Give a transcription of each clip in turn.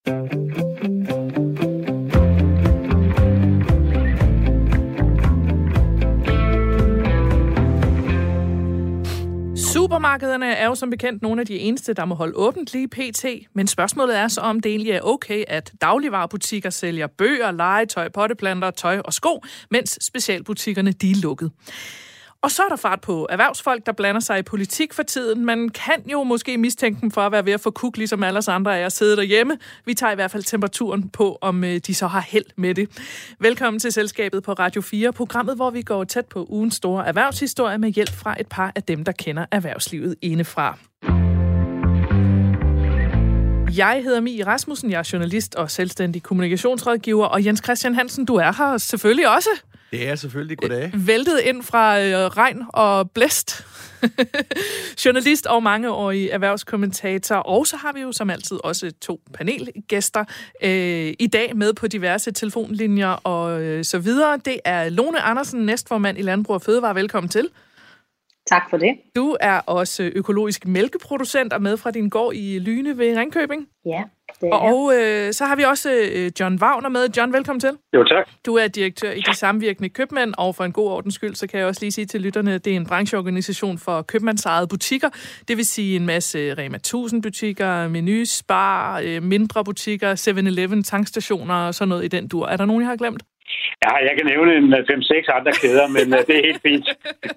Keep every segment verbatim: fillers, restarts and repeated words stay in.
Supermarkederne er jo som bekendt nogle af de eneste, der må holde åbent lige pt. Men spørgsmålet er så, om det egentlig er okay, at dagligvarebutikker sælger bøger, legetøj, potteplanter, tøj og sko, mens specialbutikkerne de er lukket. Og så er der fart på erhvervsfolk, der blander sig i politik for tiden. Man kan jo måske mistænke dem for at være ved at få kuk, ligesom alle os andre er at sidde derhjemme. Vi tager i hvert fald temperaturen på, om de så har held med det. Velkommen til Selskabet på Radio fire, programmet, hvor vi går tæt på ugens store erhvervshistorie med hjælp fra et par af dem, der kender erhvervslivet indefra. Jeg hedder Mie Rasmussen, jeg er journalist og selvstændig kommunikationsrådgiver, og Jens Christian Hansen, du er her selvfølgelig også. Det er selvfølgelig. Goddag. Væltet ind fra øh, regn og blæst. Journalist og mangeårig erhvervskommentator. Og så har vi jo som altid også to panelgæster øh, i dag med på diverse telefonlinjer og øh, så videre. Det er Lone Andersen, næstformand i Landbrug og Fødevare. Velkommen til. Tak for det. Du er også økologisk mælkeproducent og med fra din gård i Lyne ved Ringkøbing. Ja, det er Og øh, så har vi også øh, John Wagner med. John, velkommen til. Jo, tak. Du er direktør i De Samvirkende Købmænd, og for en god ordens skyld, så kan jeg også lige sige til lytterne, det er en brancheorganisation for købmandsejede butikker. Det vil sige en masse Rema tusind butikker, Meny, Spar, øh, mindre butikker, seven eleven, tankstationer og sådan noget i den dur. Er der nogen, jeg har glemt? Ja, jeg kan nævne en fem seks andre kæder, men uh, det er helt fint.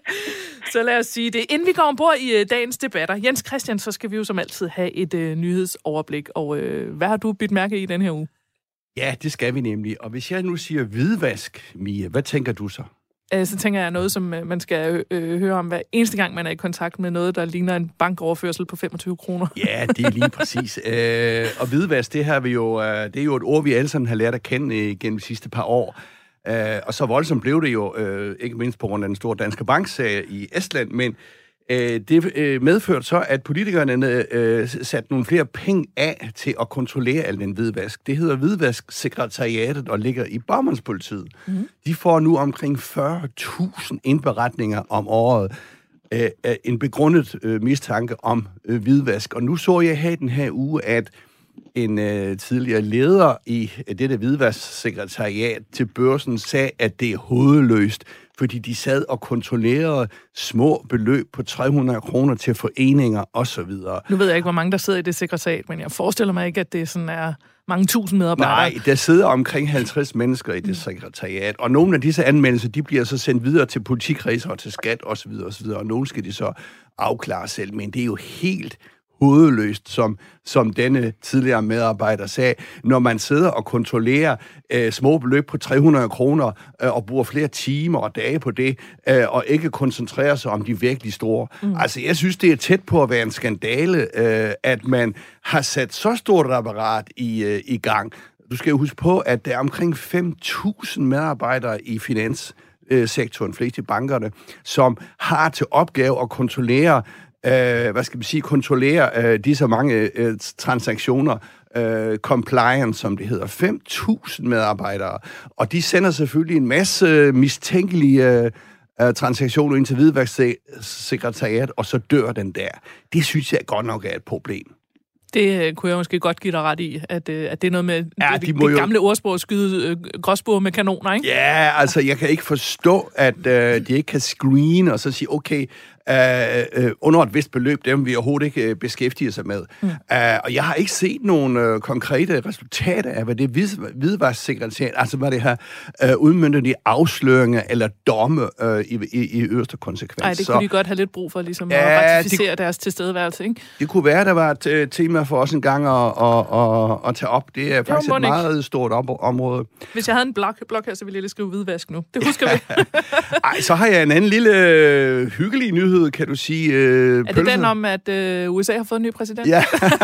Så lad os sige det. Inden vi går ombord i uh, dagens debatter, Jens Christian, så skal vi jo som altid have et uh, nyhedsoverblik. Og uh, hvad har du bidt mærke i den her uge? Ja, det skal vi nemlig. Og hvis jeg nu siger hvidvask, Mia, hvad tænker du så? Uh, så tænker jeg noget, som uh, man skal uh, høre om hver eneste gang, man er i kontakt med noget, der ligner en bankoverførsel på femogtyve kroner. Ja, det er lige præcis. uh, og hvidvask, det, her vi jo, uh, det er jo et ord, vi alle sammen har lært at kende uh, gennem de sidste par år. Uh, og så voldsomt blev det jo, uh, ikke mindst på grund af den store Danske Bank-sag i Estland, men uh, det uh, medførte så, at politikerne uh, satte nogle flere penge af til at kontrollere al den hvidvask. Det hedder Hvidvasksekretariatet og ligger i Bagmandspolitiet. Mm-hmm. De får nu omkring fyrre tusind indberetninger om året. Uh, en begrundet uh, mistanke om uh, hvidvask. Og nu så jeg her den her uge, at en øh, tidligere leder i dette hvidvasksekretariat til Børsen sagde, at det er hovedløst, fordi de sad og kontrollerede små beløb på tre hundrede kroner til foreninger osv. Nu ved jeg ikke, hvor mange der sidder i det sekretariat, men jeg forestiller mig ikke, at det sådan er mange tusind medarbejdere. Nej, der sidder omkring halvtreds mennesker i det sekretariat, og nogle af disse anmeldelser, de bliver så sendt videre til politikredser og til skat osv. osv., og nogle skal de så afklare selv, men det er jo helt hovedløst, som, som denne tidligere medarbejder sagde, når man sidder og kontrollerer øh, små beløb på tre hundrede kroner øh, og bruger flere timer og dage på det, øh, og ikke koncentrerer sig om de virkelig store. Mm. Altså, jeg synes, det er tæt på at være en skandale, øh, at man har sat så stort et apparat i, øh, i gang. Du skal jo huske på, at der er omkring fem tusind medarbejdere i finanssektoren, flest i bankerne, som har til opgave at kontrollere Uh, hvad skal man sige, kontrollere uh, disse mange uh, transaktioner, uh, compliance, som det hedder, fem tusind medarbejdere, og de sender selvfølgelig en masse mistænkelige uh, uh, transaktioner ind til hvidvasksekretariat, og så dør den der. Det synes jeg godt nok er et problem. Det kunne jeg måske godt give dig ret i, at, at det er noget med ja, det, de det, det jo... gamle ordsprog at skyde øh, gråspurve med kanoner, ikke? Ja, altså jeg kan ikke forstå, at øh, de ikke kan screene og så sige, okay, øh, øh, under et vist beløb, dem vi overhovedet ikke øh, beskæftiger sig med. Mm. Uh, og jeg har ikke set nogle øh, konkrete resultater af, hvad det hvidvasksekretariat, altså hvad det har øh, udmøntet i afsløringer eller domme øh, i, i, i øverste konsekvens. Nej, det kunne så, de godt have lidt brug for, ligesom ja, at ratificere de, deres tilstedeværelse, ikke? Det kunne være, der var et uh, tema for os en gang at, at, at, at tage op. Det er faktisk jo, et meget ikke. stort op- område. Hvis jeg havde en blok, blok her, så ville jeg lige skrive hvidvask nu. Det husker vi. Ej, så har jeg en anden lille øh, hyggelig nyhed, kan du sige. Øh, er det pølser? Den om, at øh, U S A har fået en ny præsident? Ja.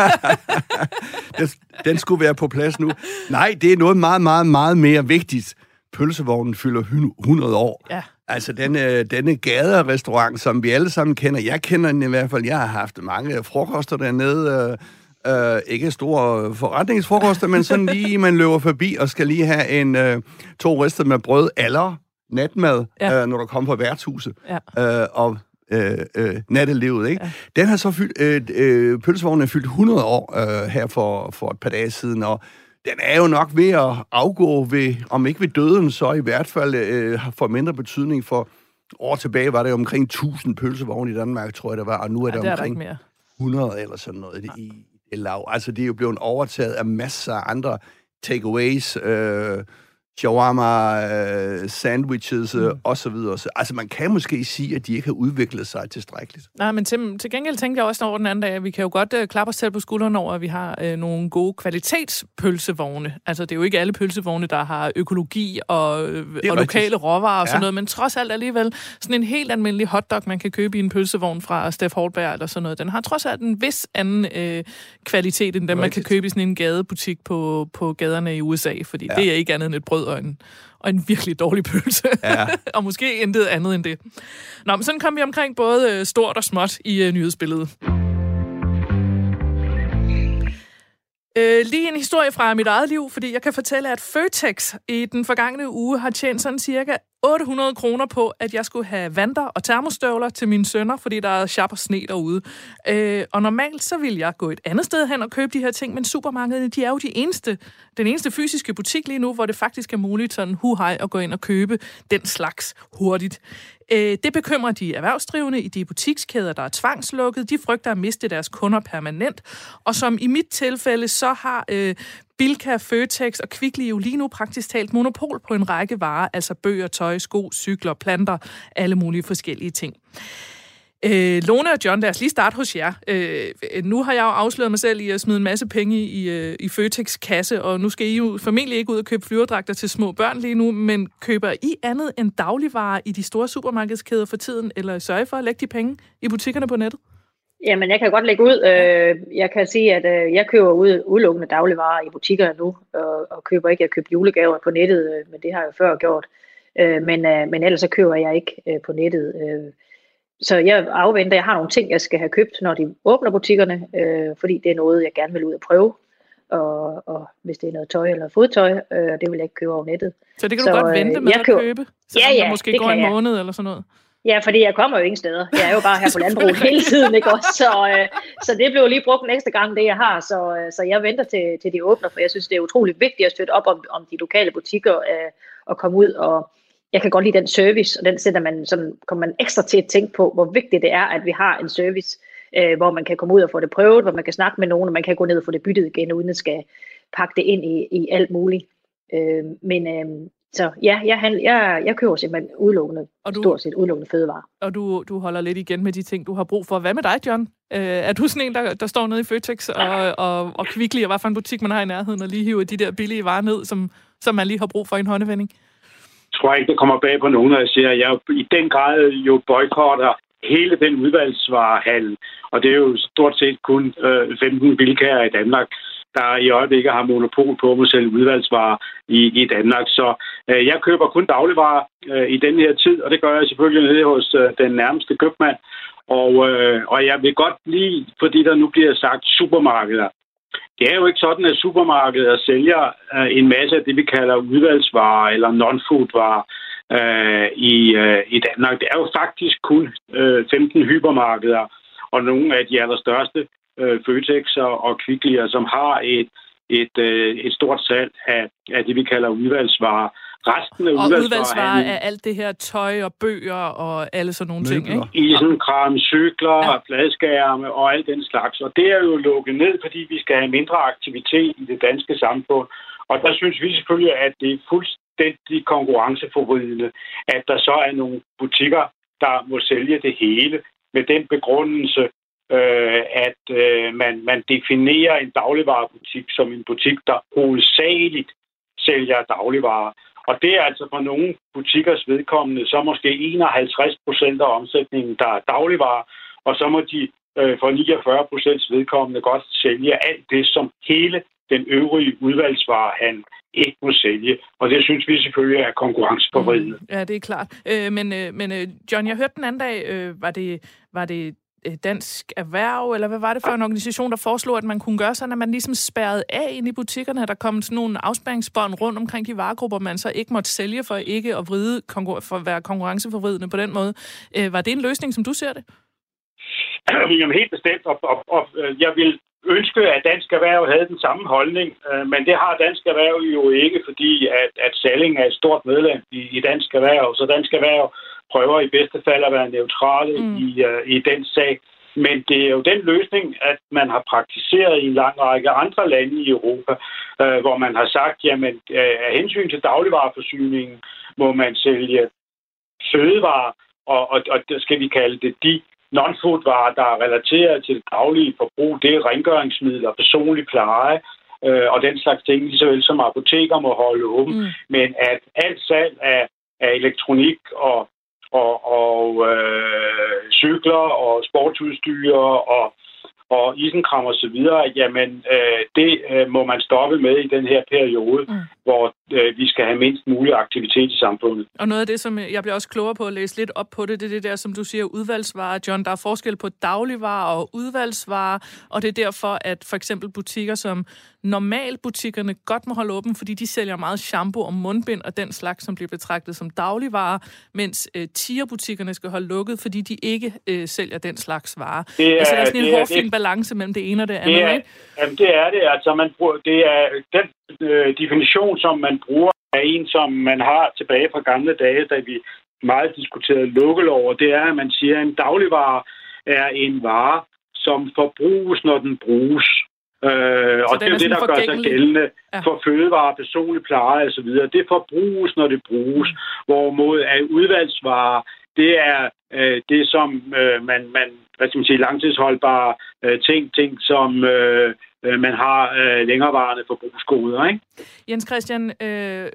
den, den skulle være på plads nu. Nej, det er noget meget, meget, meget mere vigtigt. Pølsevognen fylder hundrede år. Ja. Altså denne, denne gaderestaurant, som vi alle sammen kender. Jeg kender den i hvert fald. Jeg har haft mange frokoster dernede. Øh, øh, ikke store forretningsfrokoster, men sådan lige, man løber forbi og skal lige have en øh, to rister med brød eller natmad, ja. øh, når du kommer på værtshuset. Ja. Øh, og øh, øh, nattelivet, ikke? Ja. Den har så fyldt, øh, øh, pølsevognen er fyldt hundrede år øh, her for, for et par dage siden, og den er jo nok ved at afgå ved, om ikke ved døden, så i hvert fald øh, får mindre betydning for. År tilbage var det omkring tusind pølsevogne i Danmark, tror jeg, der var, og nu er ja, der det omkring er hundrede eller sådan noget i, i det lav. Altså, det er jo blevet overtaget af masser af andre takeaways, øh, shawarma, øh, sandwiches øh, mm. osv. Altså, man kan måske sige, at de ikke har udviklet sig tilstrækkeligt. Nej, men til, til gengæld tænkte jeg også over den anden dag, at vi kan jo godt øh, klappe os selv på skuldrene over, at vi har øh, nogle gode kvalitetspølsevogne. Altså, det er jo ikke alle pølsevogne, der har økologi og, øh, og lokale råvarer og ja. sådan noget, men trods alt alligevel sådan en helt almindelig hotdog, man kan købe i en pølsevogn fra Steff Holberg eller sådan noget. Den har trods alt en vis anden øh, kvalitet, end den, man kan købe i sådan en gadebutik på, på gaderne i U S A, fordi ja. det er ikke andet end et brød og en, og en virkelig dårlig pølse. Ja. Og måske intet andet end det. Nå, men sådan kom vi omkring både stort og småt i uh, nyhedsbilledet. Øh, lige en historie fra mit eget liv, fordi jeg kan fortælle, at Føtex i den forgangne uge har tjent sådan cirka otte hundrede kroner på, at jeg skulle have vanter og termostøvler til mine sønner, fordi der er sjap og sne derude. Øh, og normalt så vil jeg gå et andet sted hen og købe de her ting, men supermarkederne, de er jo de eneste, den eneste fysiske butik lige nu, hvor det faktisk er muligt sådan hu-hej at gå ind og købe den slags hurtigt. Øh, det bekymrer de erhvervsdrivende i de butikskæder, der er tvangslukket. De frygter at miste deres kunder permanent. Og som i mit tilfælde, så har øh, Bilka, Føtex og Kvickly jo lige nu praktisk talt monopol på en række varer, altså bøger, tøj, sko, cykler, planter, alle mulige forskellige ting. Øh, Lone og John, lad os lige starte hos jer. Øh, nu har jeg jo afsløret mig selv i at smide en masse penge i, øh, i Føtex kasse, og nu skal I jo formentlig ikke ud og købe flyverdragter til små børn lige nu, men køber I andet end dagligvarer i de store supermarkedskæder for tiden, eller sørger I for at lægge de penge i butikkerne på nettet? Jamen, jeg kan godt lægge ud. Jeg kan sige, at jeg køber ud, udelukkende dagligvarer i butikkerne nu, og, og køber ikke. Jeg køber julegaver på nettet, men det har jeg jo før gjort. Men, men ellers så køber jeg ikke på nettet. Så jeg afventer, jeg har nogle ting, jeg skal have købt, når de åbner butikkerne, fordi det er noget, jeg gerne vil ud og prøve. Og, og hvis det er noget tøj eller fodtøj, det vil jeg ikke købe over nettet. Så det kan du så, godt vente med at køber... købe? Så ja, ja, der måske går en jeg. måned eller sådan noget? Ja, fordi jeg kommer jo ingen steder. Jeg er jo bare her på landbruget hele tiden, ikke også? Så, øh, så det blev lige brugt en ekstra gang, det jeg har. Så, øh, så jeg venter til, til de åbner, for jeg synes, det er utroligt vigtigt at støtte op om, om de lokale butikker øh, og komme ud. Og jeg kan godt lide den service, og den sætter man, sådan, kommer man ekstra til at tænke på, hvor vigtigt det er, at vi har en service, øh, hvor man kan komme ud og få det prøvet, hvor man kan snakke med nogen, og man kan gå ned og få det byttet igen, uden at skal pakke det ind i, i alt muligt. Øh, men... Øh, Så ja, jeg, handler, jeg, jeg køber simpelthen udelukkende, du, stort set udelukkende fødevarer. Og du, du holder lidt igen med de ting, du har brug for. Hvad med dig, John? Øh, er du sådan en, der, der står nede i Føtex og, og, og Kvickly, og hvad for en butik man har i nærheden, og lige hiver de der billige varer ned, som, som man lige har brug for i en håndevending? Jeg tror ikke, det kommer bag på nogen, når jeg siger, at jeg i den grad jo boykotter hele den udvalgsvarehandel. Og det er jo stort set kun øh, femten bilkager i Danmark, der i øjeblikket har monopol på at sælge udvalgsvarer i, i Danmark. Så øh, jeg køber kun dagligvarer øh, i den her tid, og det gør jeg selvfølgelig nede hos øh, den nærmeste købmand. Og, øh, og jeg vil godt lide, fordi der nu bliver sagt supermarkeder. Det er jo ikke sådan, at supermarkeder sælger øh, en masse af det, vi kalder udvalgsvarer eller non-foodvarer øh, i, øh, i Danmark. Det er jo faktisk kun øh, femten hypermarkeder, og nogle af de allerstørste Føtex og Kvickly, som har et, et, et stort salg af, af det, vi kalder udvalgsvarer. Resten af og udvalgsvarer, udvalgsvarer er alt det her tøj og bøger og alle sådan nogle ting, ikke? Isenkram, cykler, ja. Fladskærme og alt den slags. Og det er jo lukket ned, fordi vi skal have mindre aktivitet i det danske samfund. Og der synes vi selvfølgelig, at det er fuldstændig konkurrenceforvridende, at der så er nogle butikker, der må sælge det hele med den begrundelse, Øh, at øh, man, man definerer en dagligvarebutik som en butik, der hovedsageligt sælger dagligvarer. Og det er altså for nogle butikkers vedkommende, så måske enoghalvtreds procent af omsætningen, der er dagligvarer, og så må de øh, for niogfyrre procent vedkommende godt sælge alt det, som hele den øvrige udvalgsvarehandel ikke må sælge. Og det synes vi selvfølgelig er konkurrenceforvridende. Mm, ja, det er klart. Øh, men, øh, men John, jeg hørte den anden dag, øh, var det... Var det Dansk Erhverv, eller hvad var det for en organisation, der foreslog, at man kunne gøre sådan, at man ligesom spærrede af ind i butikkerne, at der kom sådan nogle afspærringsbånd rundt omkring de varegrupper, man så ikke måtte sælge for ikke at, vride, for at være konkurrenceforvridende på den måde. Øh, var det en løsning, som du ser det? Jamen helt bestemt, og, og, og jeg vil ønske, at Dansk Erhverv havde den samme holdning, men det har Dansk Erhverv jo ikke, fordi at, at Salling er et stort medlem i, i Dansk Erhverv, så Dansk Erhverv prøver i bedste fald at være neutrale mm. i, uh, i den sag. Men det er jo den løsning, at man har praktiseret i en lang række andre lande i Europa, uh, hvor man har sagt, jamen uh, af hensyn til dagligvareforsyningen må man sælge fødevarer, og, og, og det skal vi kalde det de non-food-varer, der er relateret til det daglige forbrug. Det er rengøringsmidler, personlig pleje øh, og den slags ting, lige så vel som apoteker må holde åben. Mm. Men at alt salg af, af elektronik og, og, og øh, cykler og sportsudstyr og, og isenkram og så videre, jamen øh, det øh, må man stoppe med i den her periode, mm. hvor øh, vi skal have mindst mulig aktivitet i samfundet. Og noget af det, som jeg bliver også klogere på at læse lidt op på det, det er det der, som du siger, udvalgsvarer. John, der er forskel på dagligvarer og udvalgsvarer, og det er derfor, at for eksempel butikker som normalbutikkerne godt må holde åben, fordi de sælger meget shampoo og mundbind og den slags, som bliver betragtet som dagligvarer, mens øh, tigerbutikkerne skal holde lukket, fordi de ikke øh, sælger den slags varer. Det er, altså, der er sådan en hårfin balance mellem det ene og det andet, det er, ikke? Jamen, det er det. Altså, man bruger, det er den øh, definition, som man bruger, er en, som man har tilbage fra gamle dage, da vi meget diskuterede lukkelov, og det er, at man siger, at en dagligvare er en vare, som forbruges, når den bruges. Øh, og det er det, der gør sig gældende ja. for fødevarer, personlig pleje og så videre. Det forbruges, når det bruges, mm. hvorimod at udvalgsvarer, det er øh, det, som øh, man, man, hvad skal man sige, langtidsholdbare øh, ting, ting, som øh, man har øh, længerevarende forbrugsgoder, ikke? Jens Christian, øh,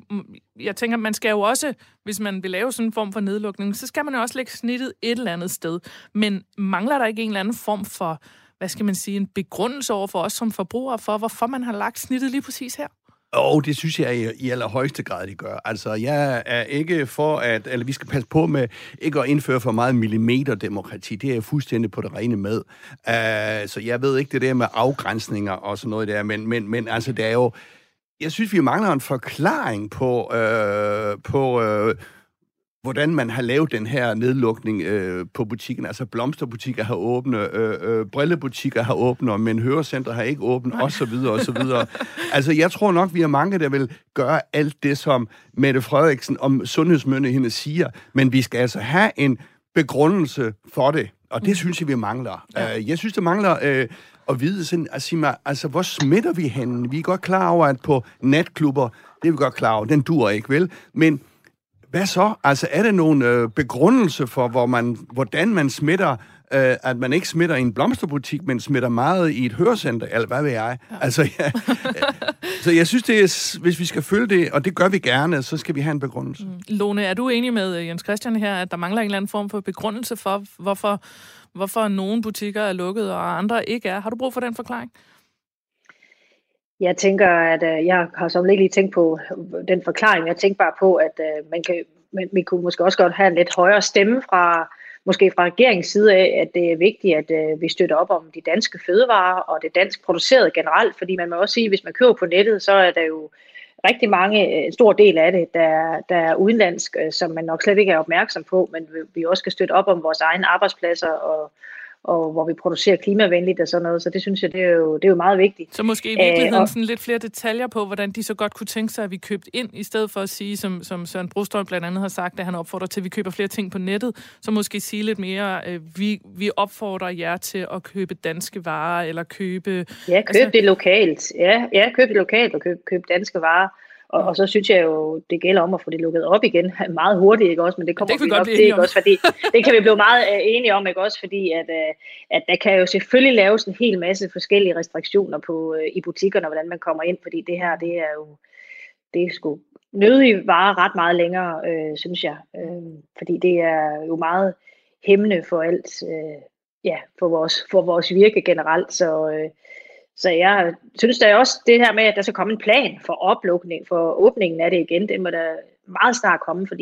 jeg tænker, man skal jo også, hvis man vil lave sådan en form for nedlukning, så skal man jo også lægge snittet et eller andet sted. Men mangler der ikke en eller anden form for, hvad skal man sige, en begrundelse over for os som forbrugere for, hvorfor man har lagt snittet lige præcis her? Og oh, det synes jeg i, i allerhøjeste grad, de gør. Altså, jeg er ikke for, at eller vi skal passe på med ikke at indføre for meget millimeterdemokrati. Det er jeg fuldstændig på det rene med. Uh, så jeg ved ikke det der med afgrænsninger og sådan noget der, men, men, men altså, det er jo... Jeg synes, vi mangler en forklaring på... Uh, på uh, hvordan man har lavet den her nedlukning øh, på butikken. Altså blomsterbutikker har åbne, øh, øh, brillebutikker har åbne, men hørecenter har ikke åbne, og så videre, og så videre. Altså, jeg tror nok, vi er mange, der vil gøre alt det, som Mette Frederiksen om sundhedsmyndighederne siger, men vi skal altså have en begrundelse for det, og det mm. synes jeg, vi mangler. Ja. Uh, jeg synes, det mangler øh, at vide sådan, at sige mig, altså, hvor smitter vi henne? Vi er godt klar over, at på natklubber, det er vi godt klar over, den dur ikke, vel? Men hvad så? Altså, er der nogen øh, begrundelse for, hvor man, hvordan man smitter, øh, at man ikke smitter i en blomsterbutik, men smitter meget i et hørecenter, eller hvad ved jeg? Ja. Altså, ja. Så jeg synes, det er, hvis vi skal følge det, og det gør vi gerne, så skal vi have en begrundelse. Mm. Lone, er du enig med Jens Christian her, at der mangler en eller anden form for begrundelse for, hvorfor, hvorfor nogle butikker er lukket, og andre ikke er? Har du brug for den forklaring? Jeg tænker, at øh, jeg har som ikke lige tænkt på den forklaring. Jeg tænker bare på, at øh, man kan, man, man kunne måske også godt have en lidt højere stemme fra, måske fra regeringens side af, at det er vigtigt, at øh, vi støtter op om de danske fødevarer og det dansk producerede generelt. Fordi man må også sige, at hvis man køber på nettet, så er der jo rigtig mange, en stor del af det, der, der er udenlandsk, som man nok slet ikke er opmærksom på, men vi også skal støtte op om vores egne arbejdspladser og og hvor vi producerer klimavenligt og sådan noget, så det synes jeg, det er jo, det er jo meget vigtigt. Så måske i virkeligheden Æh, og, sådan lidt flere detaljer på, hvordan de så godt kunne tænke sig, at vi købte ind, i stedet for at sige, som, som Søren Brostrøm blandt andet har sagt, at han opfordrer til, at vi køber flere ting på nettet, så måske sige lidt mere, øh, vi, vi opfordrer jer til at købe danske varer, eller købe... Ja, køb altså, det lokalt. Ja, ja, køb det lokalt og køb, køb danske varer. Og, og så synes jeg jo, det gælder om at få det lukket op igen meget hurtigt, ikke også? Men det kommer det vi nok til, ikke også? Fordi det kan vi blive meget uh, enige om, ikke også? Fordi at, uh, at der kan jo selvfølgelig laves en hel masse forskellige restriktioner på uh, i butikkerne, hvordan man kommer ind, fordi det her, det er jo, det er sgu nødigt varer ret meget længere, uh, synes jeg. Uh, fordi det er jo meget hæmmende for alt, uh, ja, for vores, for vores virke generelt, så... Uh, Så jeg synes der er også det her med, at der skal komme en plan for oplukning, for åbningen af det igen. Det må der meget snart komme, fordi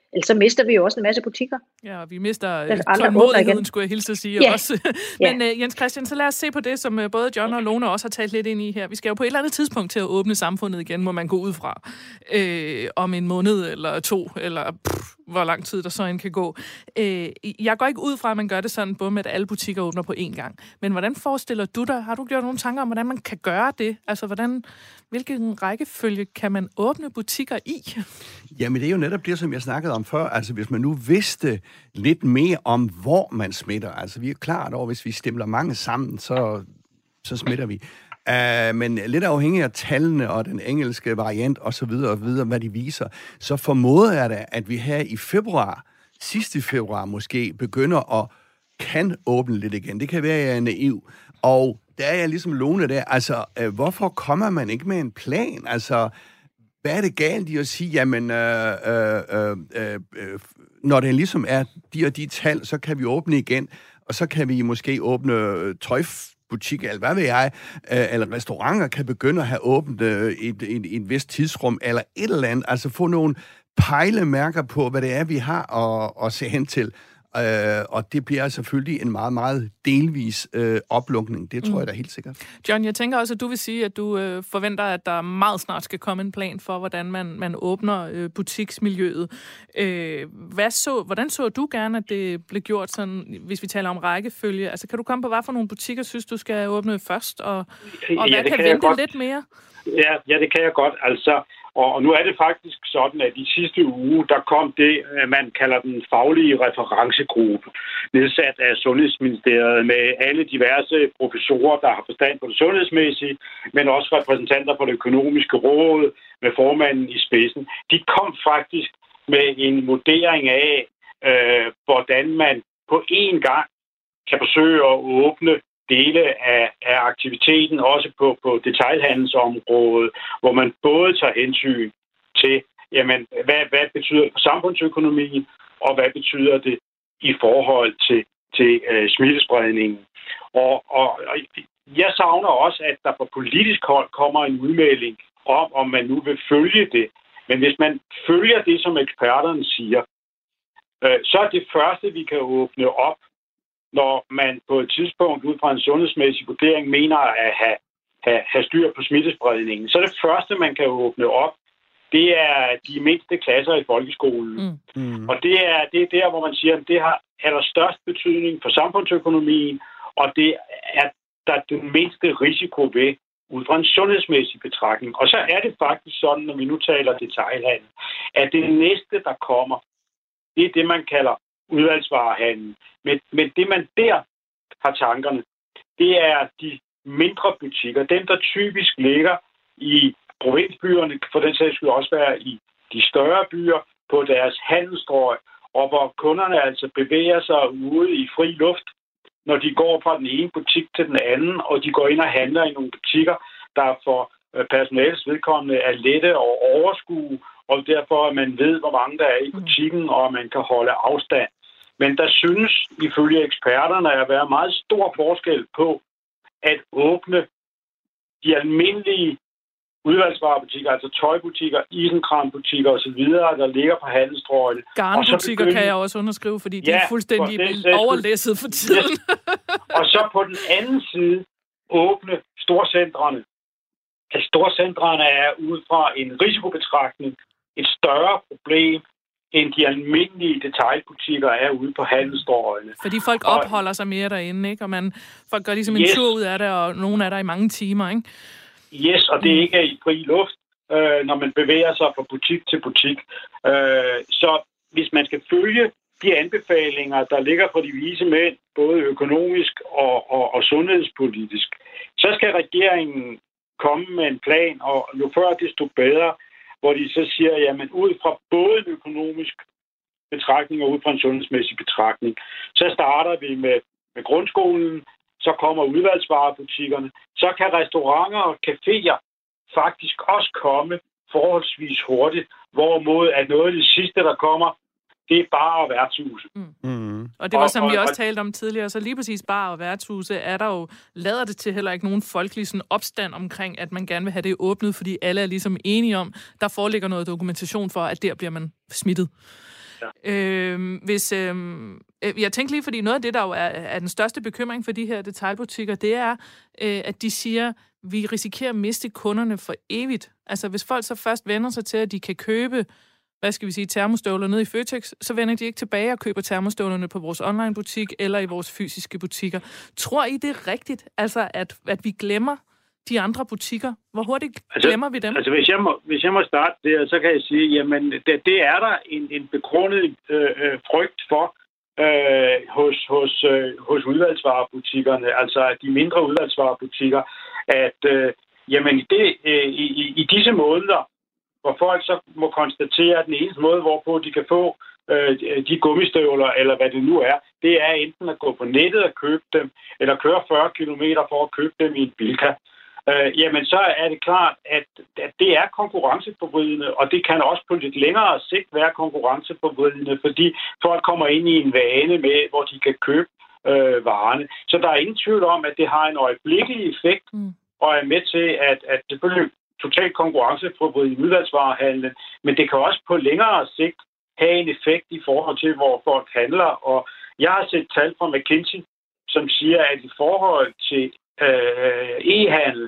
ellers så mister vi jo også en masse butikker. Ja, og vi mister tålmodigheden, skulle jeg hilse at sige yeah. også. Men yeah. uh, Jens Christian, så lad os se på det, som uh, både John og Lone også har talt lidt ind i her. Vi skal jo på et eller andet tidspunkt til at åbne samfundet igen, må man gå ud fra. Øh, om en måned eller to, eller pff, hvor lang tid der så end kan gå. Øh, jeg går ikke ud fra, at man gør det sådan, både med, at alle butikker åbner på én gang. Men hvordan forestiller du dig, har du gjort nogle tanker om, hvordan man kan gøre det? Altså, hvordan, hvilken rækkefølge kan man åbne butikker i? Jamen, det er jo netop det, som jeg snakkede om før. Altså, hvis man nu vidste lidt mere om, hvor man smitter. Altså, vi er klart over, hvis vi stemler mange sammen, så, så smitter vi. Uh, men lidt afhængig af tallene og den engelske variant og så videre og videre, hvad de viser, så formoder jeg da, at vi her i februar, sidste februar måske, begynder at kan åbne lidt igen. Det kan være, at jeg er naiv. Og der er jeg ligesom Lone der. Altså, uh, hvorfor kommer man ikke med en plan? Altså, hvad er det galt i at sige, jamen, øh, øh, øh, øh, når det ligesom er de og de tal, så kan vi åbne igen, og så kan vi måske åbne tøjbutikker, eller hvad ved jeg, øh, eller restauranter kan begynde at have åbent øh, et, et, et vist tidsrum, eller et eller andet, altså få nogle pejlemærker på, hvad det er, vi har at, at se hen til. Øh, og det bliver selvfølgelig en meget, meget delvis øh, oplukning. Det tror mm. jeg da helt sikkert. John, jeg tænker også, at du vil sige, at du øh, forventer, at der meget snart skal komme en plan for, hvordan man, man åbner øh, butiksmiljøet. Øh, hvad så, hvordan så du gerne, at det blev gjort, sådan, hvis vi taler om rækkefølge? Altså, kan du komme på, hvad for nogle butikker synes du skal åbne først, og, og ja, hvad kan, kan vente lidt mere? Ja, ja, det kan jeg godt. Altså, og nu er det faktisk sådan, at i sidste uge, der kom det, man kalder den faglige referencegruppe, nedsat af Sundhedsministeriet med alle diverse professorer, der har forstand på det sundhedsmæssige, men også repræsentanter for det økonomiske råd med formanden i spidsen. De kom faktisk med en vurdering af, øh, hvordan man på én gang kan forsøge at åbne dele af, af aktiviteten, også på, på detailhandelsområdet, hvor man både tager hensyn til, jamen, hvad, hvad betyder det for samfundsøkonomien, og hvad betyder det i forhold til, til uh, smittespredningen. Og, og, og jeg savner også, at der på politisk hold kommer en udmelding om, om man nu vil følge det. Men hvis man følger det, som eksperterne siger, øh, så er det første, vi kan åbne op, når man på et tidspunkt ud fra en sundhedsmæssig vurdering mener at have, have, have styr på smittespredningen. Så det første, man kan åbne op, det er de mindste klasser i folkeskolen. Mm. Mm. Og det er, det er der, hvor man siger, at det har allerstørst betydning for samfundsøkonomien, og det er der den mindste risiko ved, ud fra en sundhedsmæssig betragtning. Og så er det faktisk sådan, når vi nu taler detailhandel, at det næste, der kommer, det er det, man kalder udvalgsvarehandel. Men, men det, man der har tankerne, det er de mindre butikker. Dem, der typisk ligger i provinsbyerne, for den sags skulle også være i de større byer, på deres handelsstrøg, og hvor kunderne altså bevæger sig ude i fri luft, når de går fra den ene butik til den anden, og de går ind og handler i nogle butikker, der for personalets vedkommende er lette at overskue, og derfor at man ved, hvor mange der er i butikken, og man kan holde afstand. Men der synes, ifølge eksperterne, at være meget stor forskel på at åbne de almindelige udvalgsvarebutikker, altså tøjbutikker, isenkrambutikker osv., der ligger på handelsstrøgene. Garnbutikker begynde... kan jeg også underskrive, fordi de ja, er fuldstændig overlæsset for tiden. Og så på den anden side åbne storcentrene. At storcentrene er ud fra en risikobetragtning et større problem, end de almindelige detailbutikker er ude på handelsstrøgene. Fordi folk og... opholder sig mere derinde, ikke? Og man, folk gør ligesom yes. en tur ud af det, og nogen er der i mange timer, ikke? Yes, og det ikke er i fri luft, øh, når man bevæger sig fra butik til butik. Øh, så hvis man skal følge de anbefalinger, der ligger fra de vise mænd, både økonomisk og, og, og sundhedspolitisk, så skal regeringen komme med en plan, og jo før desto bedre, hvor de så siger, jamen ud fra både en økonomisk betragtning og ud fra en sundhedsmæssig betragtning, så starter vi med, med grundskolen, så kommer udvalgsvarebutikkerne, så kan restauranter og caféer faktisk også komme forholdsvis hurtigt, hvorimod at noget af det sidste, der kommer, det er bar- og værtshuse. Mm. Mm. Og det var, som og, vi også og, talte om tidligere, så lige præcis bar- og værtshuse er der jo, lader det til heller ikke nogen folkelig sådan opstand omkring, at man gerne vil have det åbnet, fordi alle er ligesom enige om, der foreligger noget dokumentation for, at der bliver man smittet. Ja. Øh, hvis, øh, jeg tænker lige, fordi noget af det, der jo er, er den største bekymring for de her detailbutikker, det er, øh, at de siger, vi risikerer at miste kunderne for evigt. Altså hvis folk så først vender sig til, at de kan købe, hvad skal vi sige, termostøvler nede i Føtex, så vender de ikke tilbage og køber termostøvlerne på vores online-butik eller i vores fysiske butikker. Tror I, det er rigtigt, altså at, at vi glemmer de andre butikker? Hvor hurtigt altså, glemmer vi dem? Altså, hvis jeg må, hvis jeg må starte der, så kan jeg sige, jamen, det, det er der en, en begrundet øh, frygt for øh, hos, hos, øh, hos udvalgsvarebutikkerne, altså de mindre udvalgsvarebutikker, at øh, jamen, det, øh, i, i disse måneder, hvor folk så må konstatere, at den eneste måde, hvorpå de kan få øh, de gummistøvler, eller hvad det nu er, det er enten at gå på nettet og købe dem, eller køre fyrre kilometer for at købe dem i en Bilka. Øh, jamen, så er det klart, at, at det er konkurrenceforvridende, og det kan også på lidt længere sigt være konkurrenceforvridende, fordi folk kommer ind i en vane med, hvor de kan købe øh, varerne. Så der er ingen tvivl om, at det har en øjeblikkelig effekt, mm. og er med til, at, at selvfølgelig totalt konkurrenceforvridende i udvalgsvarehandlen, men det kan også på længere sigt have en effekt i forhold til, hvor folk handler. Og jeg har set tal fra McKinsey, som siger, at i forhold til øh, e-handel,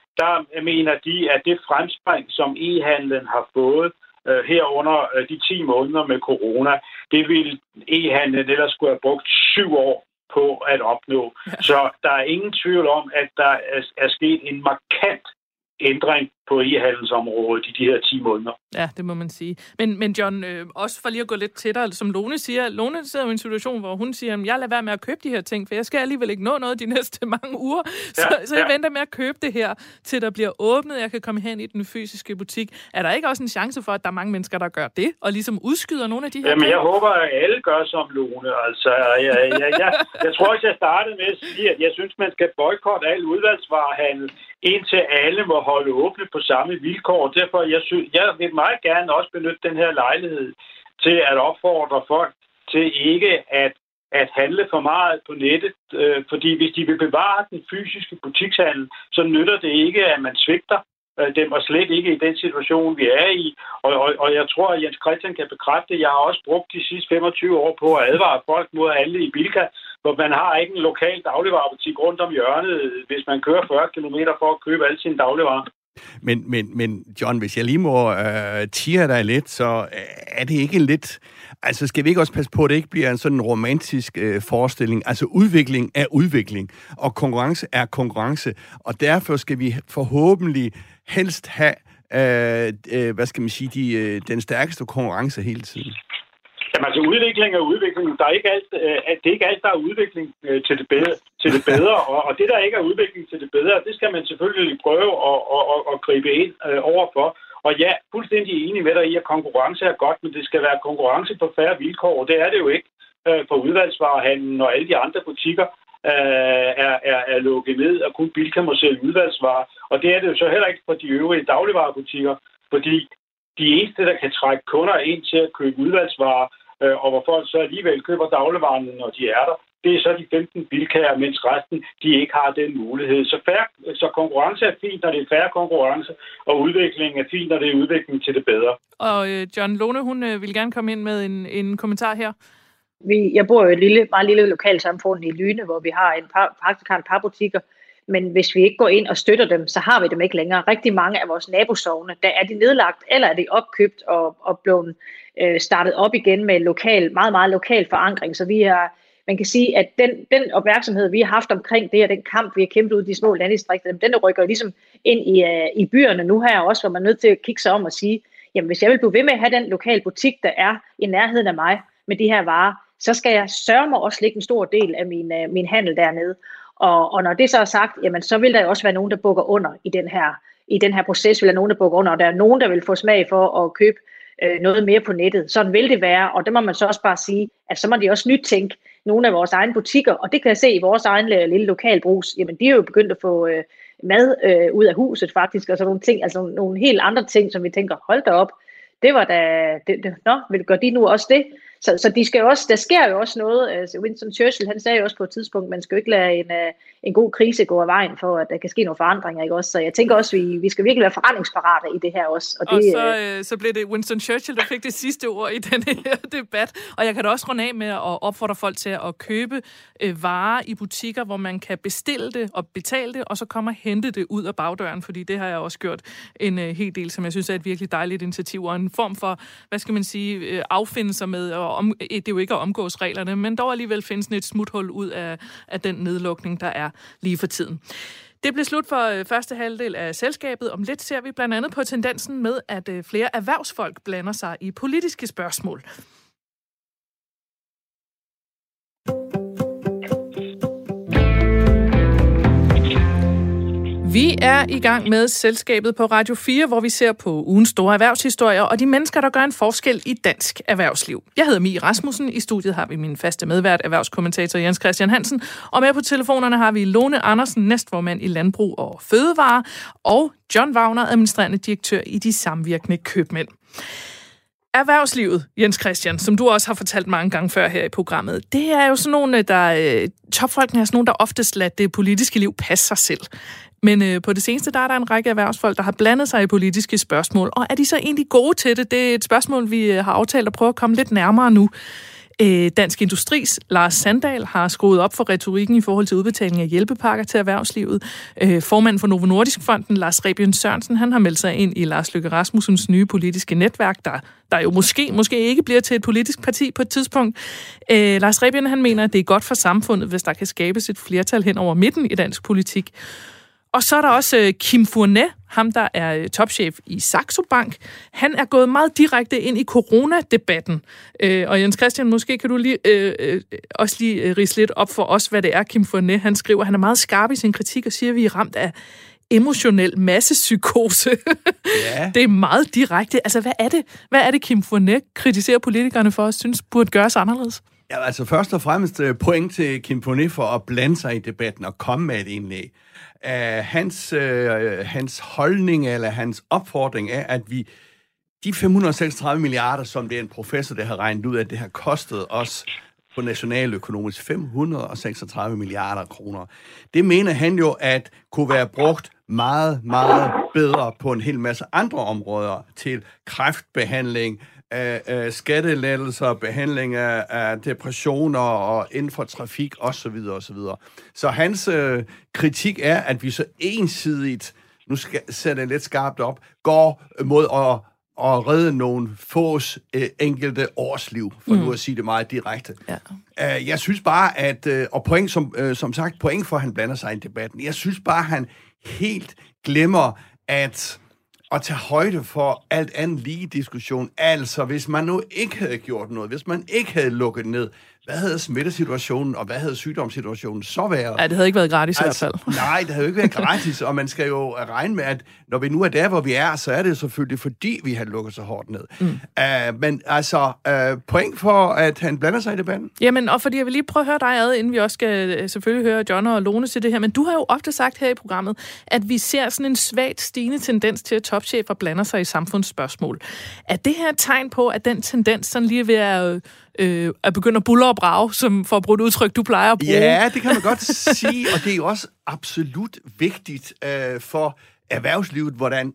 der mener de, at det fremspring, som e-handlen har fået øh, herunder øh, de ti måneder med corona, det ville e-handlen ellers skulle have brugt syv år på at opnå. Ja. Så der er ingen tvivl om, at der er, er sket en markant ændring på e-handelsområdet i de her ti måneder. Ja, det må man sige. Men, men John, øh, også for lige at gå lidt til dig, som Lone siger, Lone sidder jo i en situation, hvor hun siger, at jeg lader være med at købe de her ting, for jeg skal alligevel ikke nå noget de næste mange uger, så, ja, så jeg ja. venter med at købe det her, til der bliver åbnet, jeg kan komme hen i den fysiske butik. Er der ikke også en chance for, at der er mange mennesker, der gør det, og ligesom udskyder nogle af de her Jamen, ting? jeg håber, at alle gør som Lone. Altså, jeg, jeg, jeg, jeg tror ikke, jeg startede med at sige, at jeg synes, man skal boykotte al udvalgsvarehandel, indtil alle må holde åbne på samme vilkår. Derfor jeg synes, jeg vil meget gerne også benytte den her lejlighed til at opfordre folk til ikke at, at handle for meget på nettet. Øh, fordi hvis de vil bevare den fysiske butikshandel, så nytter det ikke, at man svigter øh, dem, og slet ikke i den situation, vi er i. Og, og, og jeg tror, at Jens Christian kan bekræfte, jeg har også brugt de sidste femogtyve år på at advare folk mod at handle i Bilka, hvor man har ikke en lokal dagligvarebutik rundt om hjørnet, hvis man kører fyrre kilometer for at købe alle sine dagligvarer. Men, men, men John, hvis jeg lige må øh, tire dig lidt, så øh, er det ikke lidt... Altså, skal vi ikke også passe på, at det ikke bliver en sådan romantisk øh, forestilling? Altså, udvikling er udvikling, og konkurrence er konkurrence. Og derfor skal vi forhåbentlig helst have, øh, øh, hvad skal man sige, de, øh, den stærkeste konkurrence hele tiden. Jamen altså, udvikling er udvikling. Der er ikke alt, øh, det er ikke alt, der er udvikling øh, til det bedre. Til det bedre. og, og det, der ikke er udvikling til det bedre, det skal man selvfølgelig prøve at, at, at, at gribe ind øh, overfor. Og ja, fuldstændig enig med dig i, at konkurrence er godt, men det skal være konkurrence på færre vilkår, og det er det jo ikke øh, på udvalgsvarehandlen, når alle de andre butikker øh, er, er, er lukket ned, og kun Bilka må sælge udvalgsvarer. Og det er det jo så heller ikke for de øvrige dagligvarebutikker, fordi de eneste, der kan trække kunder ind til at købe udvalgsvarer, øh, og hvor folk så alligevel køber dagligvarerne, når de er der, det er så de femten bilkager, mens resten de ikke har den mulighed. Så, færre, så konkurrence er fint, når det er færre konkurrence, og udvikling er fint, når det er udvikling til det bedre. Og øh, John Lone, hun øh, vil gerne komme ind med en, en kommentar her. Vi, jeg bor jo i et lille, meget lille lokalsamfund i Lyne, hvor vi har en par, praktisk en par butikker. Men hvis vi ikke går ind og støtter dem, så har vi dem ikke længere. Rigtig mange af vores nabosogne, der er de nedlagt, eller er de opkøbt og, og blevet øh, startet op igen med lokal, meget, meget lokal forankring. Så vi har, man kan sige, at den, den opmærksomhed, vi har haft omkring det, og den kamp, vi har kæmpet ud i de små landdistrikter, den rykker ligesom ind i, uh, i byerne nu her også, hvor man er nødt til at kigge sig om og sige, jamen hvis jeg vil blive ved med at have den lokale butik, der er i nærheden af mig med de her varer, så skal jeg sørge mig også lægge en stor del af min, uh, min handel dernede. Og, og når det så er sagt, jamen så vil der jo også være nogen, der bukker under i den her, i den her proces, vil der nogen, der bukker under, og der er nogen, der vil få smag for at købe øh, noget mere på nettet. Sådan vil det være, og det må man så også bare sige, at så må de også nytænke nogle af vores egne butikker, og det kan jeg se i vores egen lille lokalbrugs, jamen de er jo begyndt at få øh, mad øh, ud af huset faktisk, og sådan nogle ting, altså nogle helt andre ting, som vi tænker, hold da op, det var da, det, det, nå, vil gøre de nu også det? så, så de skal jo også, der sker jo også noget. Altså Winston Churchill, han sagde jo også på et tidspunkt, man skal jo ikke lade en, en god krise gå af vejen for, at der kan ske nogle forandringer, ikke også? Så jeg tænker også, vi, vi skal virkelig være forandringsparate i det her også. Og, det, og så, øh, så blev det Winston Churchill, der fik det sidste ord i denne her debat. Og jeg kan da også runde af med at opfordre folk til at købe øh, varer i butikker, hvor man kan bestille det og betale det, og så komme og hente det ud af bagdøren, fordi det har jeg også gjort en øh, hel del, som jeg synes er et virkelig dejligt initiativ, og en form for, hvad skal man sige, øh, affinde sig med, og om, det er jo ikke at omgås reglerne, men dog alligevel findes et smuthul ud af, af den nedlukning, der er lige for tiden. Det blev slut for øh, første halvdel af selskabet. Om lidt ser vi blandt andet på tendensen med, at øh, flere erhvervsfolk blander sig i politiske spørgsmål. Vi er i gang med selskabet på Radio fire, hvor vi ser på ugens store erhvervshistorier og de mennesker, der gør en forskel i dansk erhvervsliv. Jeg hedder Mie Rasmussen. I studiet har vi min faste medvært, erhvervskommentator Jens Christian Hansen. Og med på telefonerne har vi Lone Andersen, næstformand i Landbrug og Fødevare, og John Wagner, administrerende direktør i De Samvirkende Købmænd. Erhvervslivet, Jens Christian, som du også har fortalt mange gange før her i programmet, det er jo sådan nogle, der topfolkene er sådan nogle, der oftest lader det politiske liv passe sig selv. Men øh, på det seneste, der er der en række erhvervsfolk, der har blandet sig i politiske spørgsmål. Og er de så egentlig gode til det? Det er et spørgsmål, vi har aftalt at prøve at komme lidt nærmere nu. Øh, Dansk Industris Lars Sandahl har skruet op for retorikken i forhold til udbetaling af hjælpepakker til erhvervslivet. Øh, formanden for Novo Nordisk Fonden, Lars Rebien Sørensen, han har meldt sig ind i Lars Løkke Rasmussens nye politiske netværk, der, der jo måske, måske ikke bliver til et politisk parti på et tidspunkt. Øh, Lars Rebien, han mener, at det er godt for samfundet, hvis der kan skabes et flertal hen over midten i dansk politik. Og så er der også uh, Kim Fournet, ham der er uh, topchef i Saxo Bank. Han er gået meget direkte ind i coronadebatten. Uh, og Jens Christian, måske kan du lige, uh, uh, også lige uh, ridse lidt op for os, hvad det er, Kim Fournet. Han skriver, han er meget skarp i sin kritik og siger, at vi er ramt af emotionel massepsykose. Ja. Det er meget direkte. Altså, hvad er det, hvad er det Kim Fournet kritiserer politikerne for og synes burde gøres anderledes? Ja, altså først og fremmest point til Kim Fournet for at blande sig i debatten og komme med et indlæg. Uh, hans, uh, hans holdning eller hans opfordring er, at vi de fem hundrede og seksogtredive milliarder, som det er en professor, der har regnet ud, at det har kostet os på nationaløkonomisk fem hundrede og seksogtredive milliarder kroner. Det mener han jo, at kunne være brugt meget, meget bedre på en hel masse andre områder til kræftbehandling, af, af skattelettelser, behandling af, af depressioner og inden for trafik osv. osv. Så hans øh, kritik er, at vi så ensidigt, nu skal sætte det lidt skarpt op, går mod at, at redde nogle fås øh, enkelte årsliv, for mm. nu at sige det meget direkte. Ja. Uh, jeg synes bare, at, uh, og point, som, uh, som sagt, point for, at han blander sig i debatten, jeg synes bare, at han helt glemmer, at og tage højde for alt andet lige diskussion. Altså, hvis man nu ikke havde gjort noget, hvis man ikke havde lukket ned, hvad havde smittesituationen, og hvad havde sygdomssituationen så været? Ja, det havde ikke været gratis altså, i hvert fald. Nej, det havde jo ikke været gratis, og man skal jo regne med, at når vi nu er der, hvor vi er, så er det selvfølgelig, fordi vi har lukket så hårdt ned. Mm. Uh, men altså, uh, point for, at han blander sig i debatten? Jamen, og fordi jeg vil lige prøve at høre dig ad, inden vi også skal selvfølgelig høre John og Lone til det her, men du har jo ofte sagt her i programmet, at vi ser sådan en svagt stigende tendens til, at topchefer blander sig i samfundsspørgsmål. Er det her et tegn på, at den tendens sådan lige ved at Øh, at begynde at buller og brage, som for at bruge et udtryk, du plejer at bruge? Ja, det kan man godt sige, og det er jo også absolut vigtigt øh, for erhvervslivet, hvordan,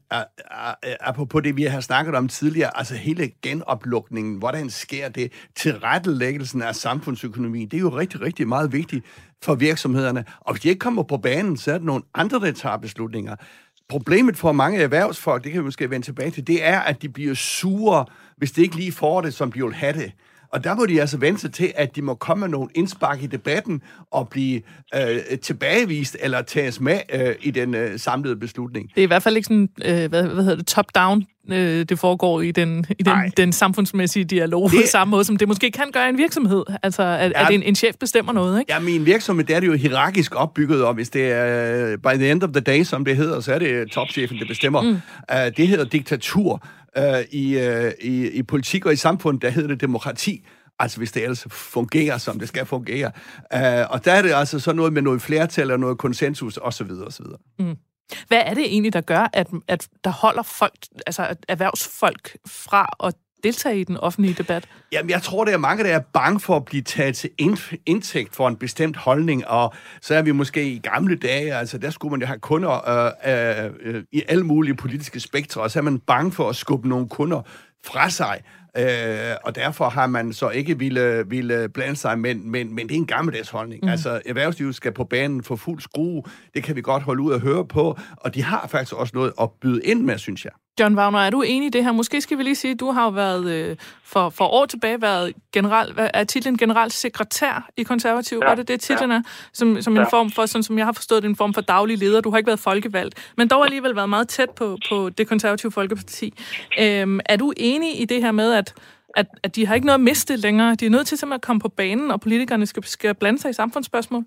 apropos det, vi har snakket om tidligere, altså hele genoplukningen, hvordan sker det, tilrettelæggelsen af samfundsøkonomien, det er jo rigtig, rigtig meget vigtigt for virksomhederne, og hvis de ikke kommer på banen, så er der nogle andre, der tager beslutninger. Problemet for mange erhvervsfolk, det kan vi måske vende tilbage til, det er, at de bliver sure, hvis de ikke lige får det, som de vil have det. Og der må de altså vente sig til, at de må komme med nogle indspark i debatten og blive øh, tilbagevist eller tages med øh, i den øh, samlede beslutning. Det er i hvert fald ikke sådan, øh, hvad, hvad hedder det, top-down, øh, det foregår i den, i den, den samfundsmæssige dialog det, på samme måde, som det måske kan gøre en virksomhed. Altså, at, ja, at en, en chef bestemmer noget, ikke? Ja, min virksomhed, der er det jo hierarkisk opbygget, og hvis det er uh, by the end of the day, som det hedder, så er det topchefen, der bestemmer. Mm. Uh, det hedder diktatur. Uh, i, uh, i, i politik og i samfundet, der hedder det demokrati. Altså hvis det ellers fungerer, som det skal fungere. Uh, og der er det altså så noget med noget flertal og noget konsensus osv. osv. Mm. Hvad er det egentlig, der gør, at, at der holder folk, altså erhvervsfolk fra at deltage i den offentlige debat? Jamen, jeg tror, der er mange, der er bange for at blive taget til indtægt for en bestemt holdning, og så er vi måske i gamle dage, altså der skulle man jo have kunder øh, øh, øh, i alle mulige politiske spektre, og så er man bange for at skubbe nogle kunder fra sig. Øh, og derfor har man så ikke ville, ville blande sig, men, men, men det er en gammeldags holdning. Mm. Altså, erhvervslivet skal på banen for fuld skrue, det kan vi godt holde ud og høre på, og de har faktisk også noget at byde ind med, synes jeg. John Wagner, er du enig i det her? Måske skal vi lige sige, at du har jo været øh, for, for år tilbage været general, er titlen generalsekretær i Konservativ, ja, var det det titlen er? Som, som en ja. form for, sådan som jeg har forstået det, en form for daglig leder. Du har ikke været folkevalgt, men dog alligevel været meget tæt på, på det Konservative Folkeparti. Øhm, er du enig i det her med, at, at, at de har ikke noget at miste længere? De er nødt til simpelthen at komme på banen, og politikerne skal, skal blande sig i samfundsspørgsmål?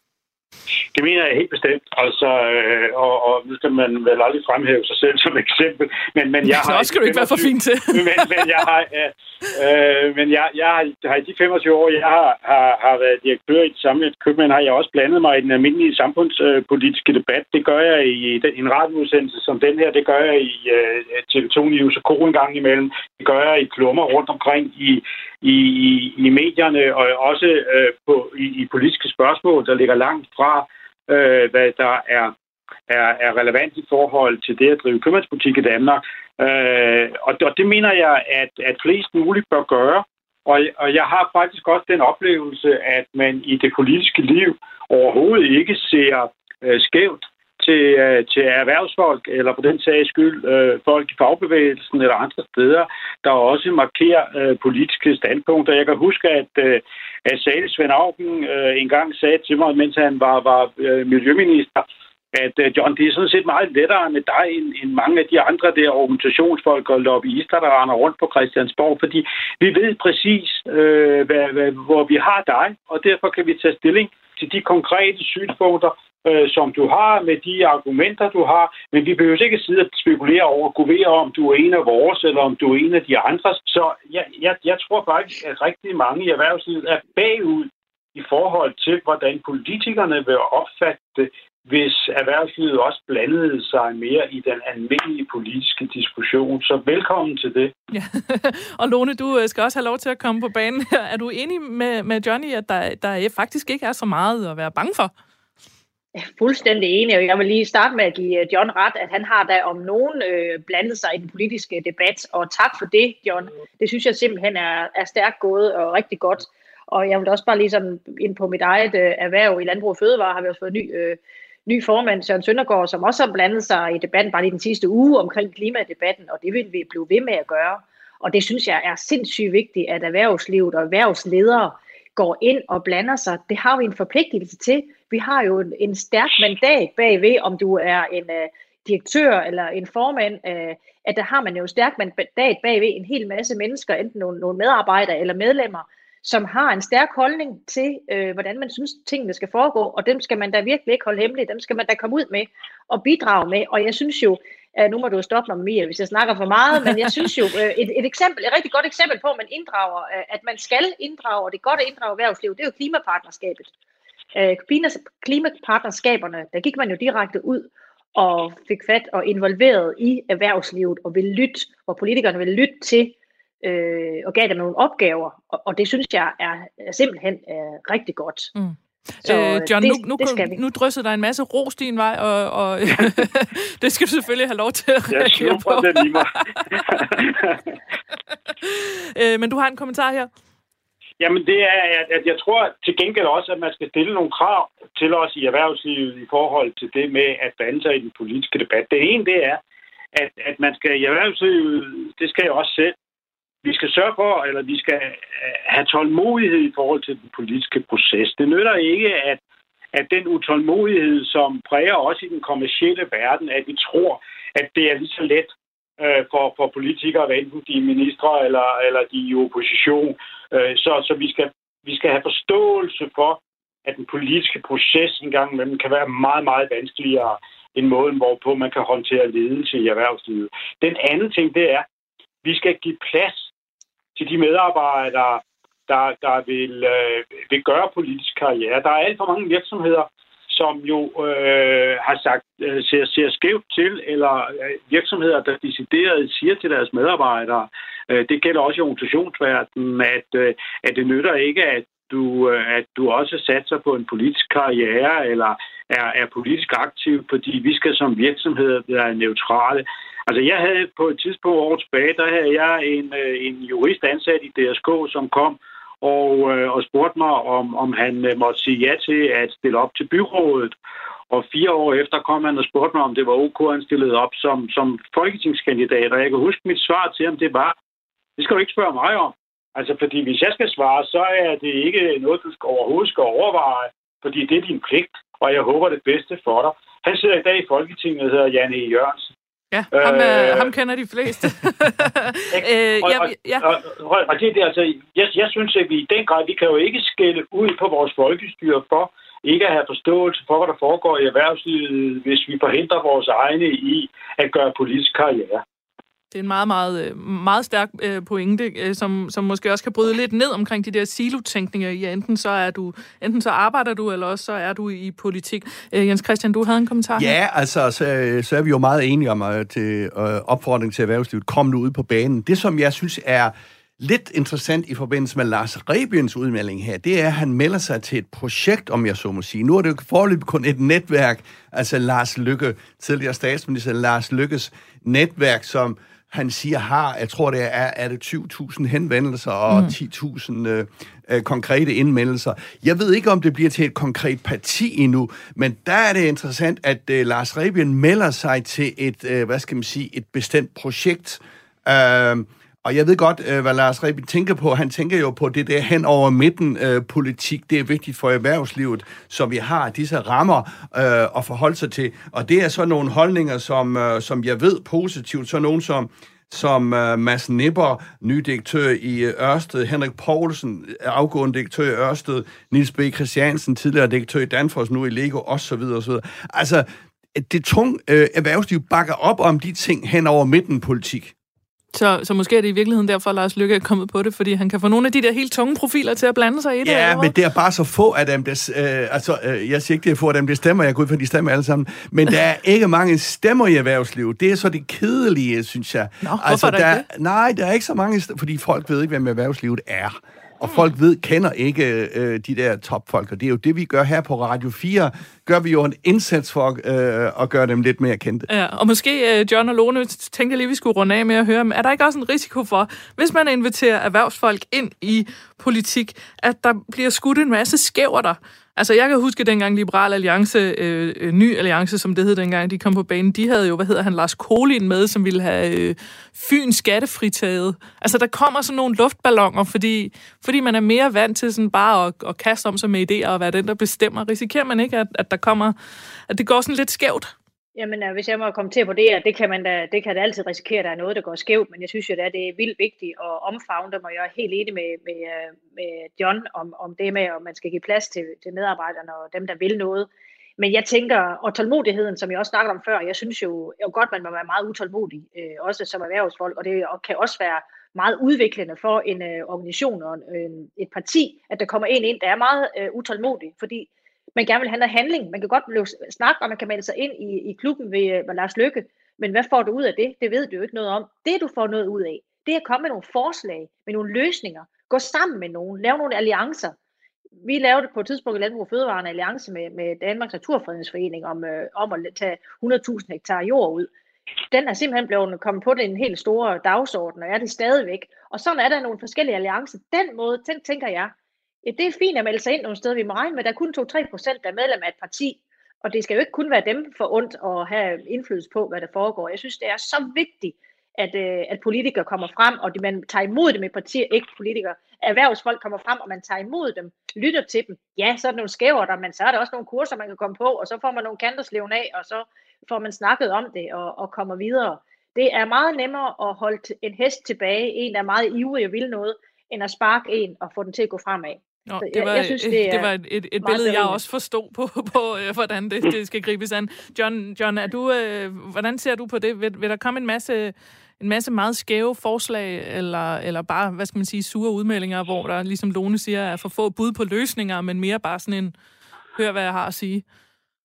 Det mener jeg helt bestemt, altså, øh, og, og nu skal man vel aldrig fremhæve sig selv som eksempel, men, men jeg har... Så skal du ikke være for fint til. men, men jeg har, øh, men jeg, jeg har, har i de femogtyve år, jeg har, har, har været direktør i et samlet købmand, har jeg også blandet mig i den almindelige samfundspolitiske debat. Det gør jeg i en radioudsendelse som den her, det gør jeg i uh, T V to News og Ko en gang imellem, det gør jeg i klummer rundt omkring i, i, i, i medierne, og også øh, på, i, i politiske spørgsmål, der ligger langt fra Øh, hvad der er, er, er relevant i forhold til det at drive købmandsbutik i Danmark. Øh, og, og det mener jeg, at, at flest muligt bør gøre. Og, og jeg har faktisk også den oplevelse, at man i det politiske liv overhovedet ikke ser øh, skævt til, øh, til erhvervsfolk, eller på den sags skyld øh, folk i fagbevægelsen eller andre steder, der også markerer øh, politiske standpunkter. Jeg kan huske, at, øh, at Salig Svend Auken øh, engang sagde til mig, mens han var, var øh, miljøminister, at øh, John, det er sådan set meget lettere med dig end, end mange af de andre der organisationsfolk og lobbyister, der render rundt på Christiansborg, fordi vi ved præcis, øh, hvad, hvad, hvor vi har dig, og derfor kan vi tage stilling til de konkrete synspunkter, øh, som du har, med de argumenter, du har, men vi behøver ikke sidde og spekulere over at guvere, om du er en af vores, eller om du er en af de andres. Så jeg, jeg, jeg tror faktisk, at rigtig mange i erhvervslivet er bagud i forhold til, hvordan politikerne vil opfatte det, hvis erhvervslivet også blandede sig mere i den almindelige politiske diskussion. Så velkommen til det. Ja. Og Lone, du skal også have lov til at komme på banen her. Er du enig med, med Johnny, at der, der faktisk ikke er så meget at være bange for? Jeg er fuldstændig enig, og jeg vil lige starte med at give John ret, at han har da om nogen øh, blandet sig i den politiske debat, og tak for det, John. Det synes jeg simpelthen er, er stærkt gået og rigtig godt. Og jeg vil også bare lige sådan ind på mit eget øh, erhverv i Landbrug og Fødevare, har vi også fået ny, øh, ny formand, Søren Søndergaard, som også har blandet sig i debatten bare lige den sidste uge omkring klimadebatten, og det vil vi blive ved med at gøre. Og det synes jeg er sindssygt vigtigt, at erhvervslivet og erhvervsledere går ind og blander sig. Det har vi en forpligtelse til. Vi har jo en, en stærk mandat bagved, om du er en uh, direktør eller en formand, uh, at der har man jo en stærk mandat bagved en hel masse mennesker, enten nogle, nogle medarbejdere eller medlemmer, som har en stærk holdning til, uh, hvordan man synes, tingene skal foregå, og dem skal man da virkelig ikke holde hemmeligt, dem skal man da komme ud med og bidrage med. Og jeg synes jo, uh, nu må du stoppe mig, Mia, hvis jeg snakker for meget, men jeg synes jo, uh, et, et eksempel, et rigtig godt eksempel på, at man inddrager, uh, at man skal inddrage, og det er godt at inddrage erhvervslivet, det er jo klimapartnerskabet. Klimapartnerskaberne, der gik man jo direkte ud og fik fat og involveret i erhvervslivet og ville lytte, og politikerne ville lytte til øh, og gav dem nogle opgaver, og, og det synes jeg er, er simpelthen er rigtig godt. Mm. Så øh, John, det, nu, nu, det nu drysser der en masse ros din vej, og, og det skal du selvfølgelig have lov til at reagere på. Jeg den i mig. øh, men du har en kommentar her? Jamen det er, at jeg tror til gengæld også, at man skal stille nogle krav til os i erhvervslivet i forhold til det med at blande sig i den politiske debat. Det ene, det er, at, at man skal i erhvervslivet, det skal jeg også selv, vi skal sørge for, eller vi skal have tålmodighed i forhold til den politiske proces. Det nytter ikke, at, at den utålmodighed, som præger os i den kommercielle verden, at vi tror, at det er lige så let øh, for, for politikere, hvad enten de er ministre eller, eller de er i opposition. Øh, så så vi, skal, vi skal have forståelse for, at den politiske proces engang imellem kan være meget, meget vanskeligere end måden, hvorpå man kan håndtere ledelse i erhvervslivet. Den anden ting, det er, vi skal give plads til de medarbejdere, der, der vil, øh, vil gøre politisk karriere. Der er alt for mange virksomheder, som jo øh, har sagt, øh, ser, ser skævt til, eller øh, virksomheder, der decideret siger til deres medarbejdere, Det gælder også i organisationsverdenen, at, at det nytter ikke, at du, at du også satser på en politisk karriere eller er, er politisk aktiv, fordi vi skal som virksomheder være neutrale. Altså, jeg havde på et tidspunkt år tilbage, der havde jeg en, en jurist ansat i D S K, som kom og, og spurgte mig, om, om han måtte sige ja til at stille op til byrådet. Og fire år efter kom han og spurgte mig, om det var ok, han stillede op som, som folketingskandidat. Og jeg kan huske mit svar til ham, det var, det skal du ikke spørge mig om. Altså, fordi hvis jeg skal svare, så er det ikke noget, du skal overhovedet skal overveje, fordi det er din pligt, og jeg håber det bedste for dig. Han sidder i dag i Folketinget og hedder Jan E. Jørgensen. Ja, ham, øh, ham kender de fleste. øh, og, ja, ja. og, og, og det er det, altså, jeg, jeg synes, at vi i den grad, vi kan jo ikke skælde ud på vores folkestyre for ikke at have forståelse for, hvad der foregår i erhvervslivet, hvis vi forhindrer vores egne i at gøre politisk karriere. Det er en meget, meget, meget stærk pointe, som, som måske også kan bryde lidt ned omkring de der silotænkninger i, enten så er du, enten så arbejder du, eller også så er du i politik. Jens Christian, du havde en kommentar her. Ja, altså, så, så er vi jo meget enige om at, til, uh, opfordring til erhvervslivet. Kom nu ud på banen. Det, som jeg synes er lidt interessant i forbindelse med Lars Rebiens udmelding her, det er, at han melder sig til et projekt, om jeg så må sige. Nu er det jo foreløbig kun et netværk, altså Lars Løkke, tidligere statsminister Lars Løkkes netværk, som han siger har, jeg tror det er, er det tyve tusind henvendelser og mm. ti tusind øh, øh, konkrete indmeldelser. Jeg ved ikke, om det bliver til et konkret parti endnu, men der er det interessant, at øh, Lars Rebien melder sig til et, øh, hvad skal man sige, et bestemt projekt. Øh, og jeg ved godt, øh, hvad Lars Rebien tænker på. Han tænker jo på det der hen over midten øh, politik. Det er vigtigt for erhvervslivet, så vi har disse rammer øh, at forholde sig til. Og det er så nogle holdninger, som, øh, som jeg ved positivt. Så nogen som, som øh, Mads Nipper, ny direktør i Ørsted, Henrik Poulsen, afgående direktør i Ørsted, Niels B. Christiansen, tidligere direktør i Danfoss, nu i Lego, osv. osv. Altså, det tunge øh, erhvervsliv bakker op om de ting hen over midten politik. Så, så måske er det i virkeligheden derfor, at Lars Løkke er kommet på det, fordi han kan få nogle af de der helt tunge profiler til at blande sig i det. Ja, men det er bare så få af dem, der, øh, altså, øh, jeg siger ikke, det er få af dem, der stemmer, jeg går ud for, de stemmer alle sammen, men der er ikke mange stemmer i erhvervslivet. Det er så det kedelige, synes jeg. Nå, altså, hvorfor er der ikke det? Nej, der er ikke så mange, fordi folk ved ikke, hvem erhvervslivet er. Og folk ved, kender ikke øh, de der topfolk, og det er jo det, vi gør her på Radio fire. Gør vi jo en indsats for øh, at gøre dem lidt mere kendte. Ja, og måske øh, John og Lone tænkte lige, vi skulle runde af med at høre, er der ikke også en risiko for, hvis man inviterer erhvervsfolk ind i politik, at der bliver skudt en masse skæverter? Altså, jeg kan huske dengang Liberal Alliance, øh, øh, ny alliance, som det hed dengang, de kom på banen, de havde jo, hvad hedder han, Lars Kolind med, som ville have øh, Fyn skattefritaget. Altså, der kommer sådan nogle luftballoner, fordi, fordi man er mere vant til sådan bare at, at kaste om sig med idéer og være den, der bestemmer. Risikerer man ikke, at, at der kommer, at det går sådan lidt skævt? Jamen, hvis jeg må kommentere på det, det kan man da, det kan da altid risikere, at der er noget, der går skævt, men jeg synes jo, at det er vildt vigtigt at omfavne dem, og jeg er helt enig med, med, med John om, om det med, at man skal give plads til, til medarbejderne og dem, der vil noget. Men jeg tænker, og tålmodigheden, som jeg også snakkede om før, jeg synes jo, jo godt, man må være meget utålmodig, øh, også som erhvervsfolk, og det kan også være meget udviklende for en øh, organisation og en, et parti, at der kommer en ind, der er meget øh, utålmodig, fordi man gerne vil have noget handling. Man kan godt blive snakke, og man kan melde sig ind i, i klubben ved, ved Lars Løkke. Men hvad får du ud af det? Det ved du jo ikke noget om. Det, du får noget ud af, det er at komme med nogle forslag, med nogle løsninger. Gå sammen med nogen. Lave nogle alliancer. Vi lavede på et tidspunkt i Landbrug og Fødevare en alliance med, med Danmarks Naturfredningsforening om, øh, om at tage hundrede tusind hektar jord ud. Den er simpelthen blevet kommet på den helt store dagsorden, og er det stadigvæk. Og sådan er der nogle forskellige alliancer. Den måde, den tænker jeg, ja, det er fint at melde sig ind nogle steder, vi må regne med. Der er kun to til tre procent, der er medlem af et parti, og det skal jo ikke kun være dem for ondt at have indflydelse på, hvad der foregår. Jeg synes, det er så vigtigt, at, øh, at politikere kommer frem, og man tager imod dem i partier, ikke politikere. Erhvervsfolk kommer frem, og man tager imod dem, lytter til dem. Ja, så er der nogle skæver der, men så er der også nogle kurser, man kan komme på, og så får man nogle kantersleven af, og så får man snakket om det og, og kommer videre. Det er meget nemmere at holde en hest tilbage, en der er meget ivrig og vil noget, end at sparke en og få den til at gå fremad. Nå, det var, jeg, jeg synes, det, det var et, et, et billede, jeg også forstod på, på, på øh, hvordan det, det skal gribes an. John, John er du, øh, hvordan ser du på det? Vil, vil der komme en masse, en masse meget skæve forslag, eller, eller bare, hvad skal man sige, sure udmeldinger, hvor der, ligesom Lone siger, er for få bud på løsninger, men mere bare sådan en, hør hvad jeg har at sige?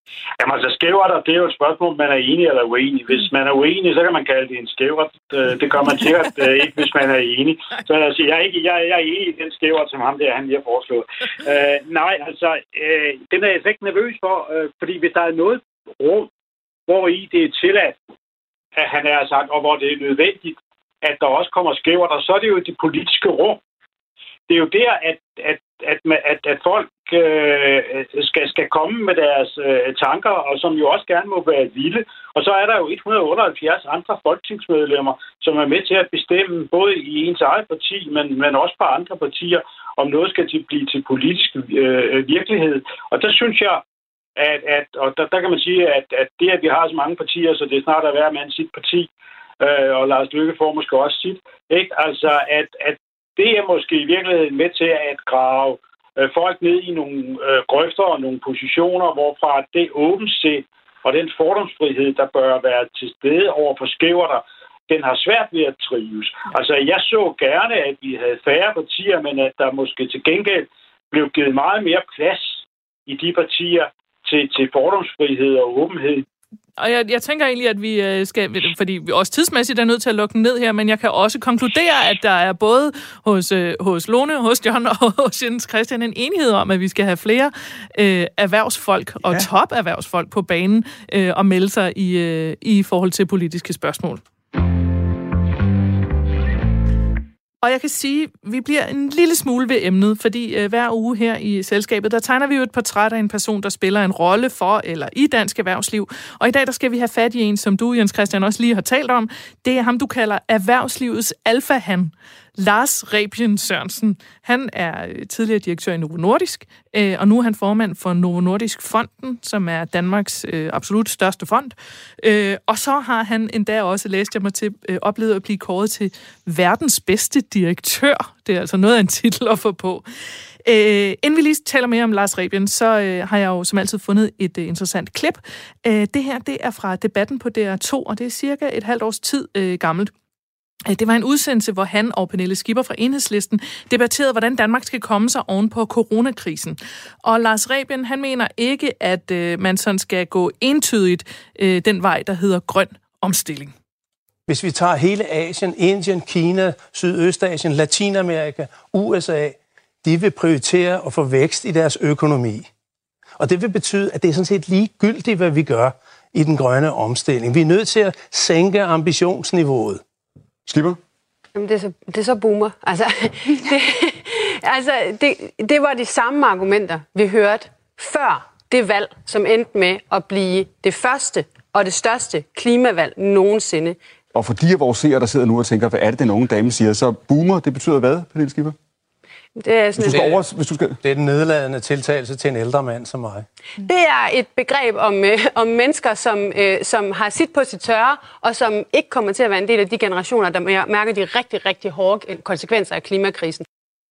Jamen altså, skævretter, det er jo et spørgsmål, om man er enig eller uenig. Hvis man er uenig, så kan man kalde det en skævret. Det gør man sikkert ikke, hvis man er enig. Så altså, jeg er ikke jeg, jeg er enig i den skævret, som ham der, han lige har foreslået. Uh, nej, altså, uh, den er jeg ikke nervøs for, uh, fordi hvis der er noget rum, hvor i det er tilladt, at han er sagt, og hvor det er nødvendigt, at der også kommer skævretter, så er det jo det politiske rum. Det er jo der, at, at, at, at, at folk øh, skal, skal komme med deres øh, tanker, og som jo også gerne må være vilde. Og så er der jo et hundrede og otteoghalvfjerds andre folketingsmedlemmer, som er med til at bestemme, både i ens eget parti, men, men også på andre partier, om noget skal til, blive til politisk øh, virkelighed. Og der synes jeg, at, at og der, der kan man sige, at, at det, at vi har så mange partier, så det er snart at hver mand sit parti, øh, og Lars Løkke får måske også sit, ikke? Altså, at, at det er måske i virkeligheden med til at grave øh, folk ned i nogle øh, grøfter og nogle positioner, hvorfra det åbensind og den fordomsfrihed, der bør være til stede over for skævretter, den har svært ved at trives. Altså, jeg så gerne, at vi havde færre partier, men at der måske til gengæld blev givet meget mere plads i de partier til, til fordomsfrihed og åbenhed. Og jeg, jeg tænker egentlig, at vi skal, fordi vi også tidsmæssigt er nødt til at lukke den ned her, men jeg kan også konkludere, at der er både hos, hos Lone, hos John og hos Jens Christian en enighed om, at vi skal have flere øh, erhvervsfolk og ja. top-erhvervsfolk på banen øh, og melde sig i, øh, i forhold til politiske spørgsmål. Og jeg kan sige, at vi bliver en lille smule ved emnet, fordi øh, hver uge her i selskabet, der tegner vi jo et portræt af en person, der spiller en rolle for eller i dansk erhvervsliv. Og i dag, der skal vi have fat i en, som du, Jens Christian, også lige har talt om. Det er ham, du kalder erhvervslivets alfahan. Lars Rebien Sørensen. Han er tidligere direktør i Novo Nordisk, øh, og nu er han formand for Novo Nordisk Fonden, som er Danmarks øh, absolut største fond. Øh, og så har han endda også, læst jeg mig til, øh, oplevet at blive kåret til verdens bedste direktør. Det er altså noget af en titel at få på. Øh, inden vi lige taler mere om Lars Rebien, så øh, har jeg jo som altid fundet et øh, interessant klip. Øh, det her, det er fra debatten på D R to, og det er cirka et halvt års tid øh, gammelt. Det var en udsendelse, hvor han og Pernille Skipper fra Enhedslisten debatterede, hvordan Danmark skal komme sig oven på coronakrisen. Og Lars Rebien, han mener ikke, at øh, man sådan skal gå entydigt øh, den vej, der hedder grøn omstilling. Hvis vi tager hele Asien, Indien, Kina, Sydøstasien, Latinamerika, U S A, de vil prioritere at få vækst i deres økonomi. Og det vil betyde, at det er sådan set ligegyldigt, hvad vi gør i den grønne omstilling. Vi er nødt til at sænke ambitionsniveauet. Skipper? Jamen, det er så, det er så boomer. Altså, det, altså det, det var de samme argumenter, vi hørte før det valg, som endte med at blive det første og det største klimavalg nogensinde. Og for de af vores seere, der sidder nu og tænker, hvad er det, den unge dame siger, så boomer, det betyder hvad, Pernille Skipper? Det er, sådan hvis du skal over, hvis du skal... det er den nedladende tiltagelse til en ældre mand som mig. Det er et begreb om, øh, om mennesker, som, øh, som har sit på sit tørre, og som ikke kommer til at være en del af de generationer, der mærker de rigtig, rigtig hårde konsekvenser af klimakrisen.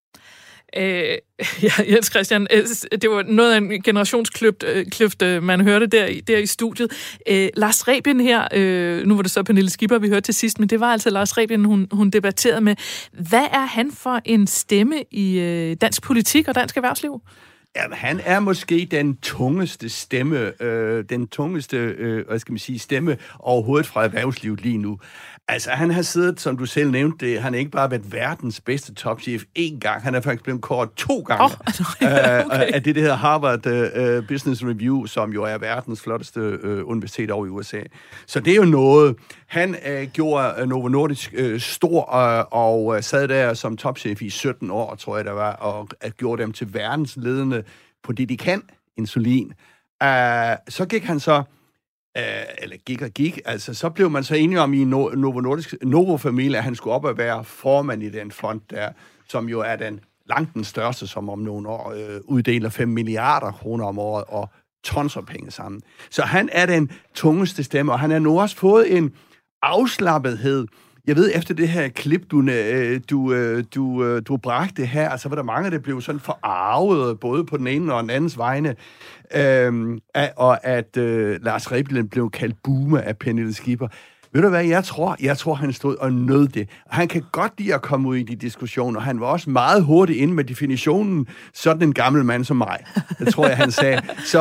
Øh, ja, Jens Christian, det var noget af en generationskløft, man hørte der, der i studiet. Øh, Lars Rebien her, øh, nu var det så Pernille Skipper, vi hørte til sidst, men det var altså Lars Rebien, hun, hun debatterede med. Hvad er han for en stemme i øh, dansk politik og dansk erhvervsliv? Jamen, han er måske den tungeste stemme, øh, den tungeste, øh, hvad skal man sige, stemme overhovedet fra erhvervslivet lige nu. Altså, han har siddet, som du selv nævnte det, han har ikke bare været verdens bedste topchef én gang, han er faktisk blevet kåret to gange oh, okay. øh, af det, der hedder Harvard uh, Business Review, som jo er verdens flotteste uh, universitet over i U S A. Så det er jo noget. Han uh, gjorde Novo Nordisk uh, stor uh, og uh, sad der som topchef i sytten år, tror jeg, der var, og uh, gjorde dem til verdensledende på det, de kan, insulin. Uh, så gik han så Uh, eller gik og gik, altså så blev man så enige om i no- Novo Nordisk, Novo-familie, at han skulle op og være formand i den fond der, som jo er den langt den største, som om nogle år øh, uddeler fem milliarder kroner om året og tons af penge sammen. Så han er den tungeste stemme, og han har nu også fået en afslappethed. Jeg ved, efter det her klip, du, du, du, du bragte her, altså var der mange, der blev sådan forarvet, både på den ene og den andens vegne, øhm, og at øh, Lars Rebien blev kaldt boomer af Pernille Skipper. Ved du hvad, jeg tror? Jeg tror, han stod og nød det. Han kan godt lide at komme ud i de diskussioner. Han var også meget hurtigt inde med definitionen, sådan en gammel mand som mig. Det tror jeg, han sagde. Så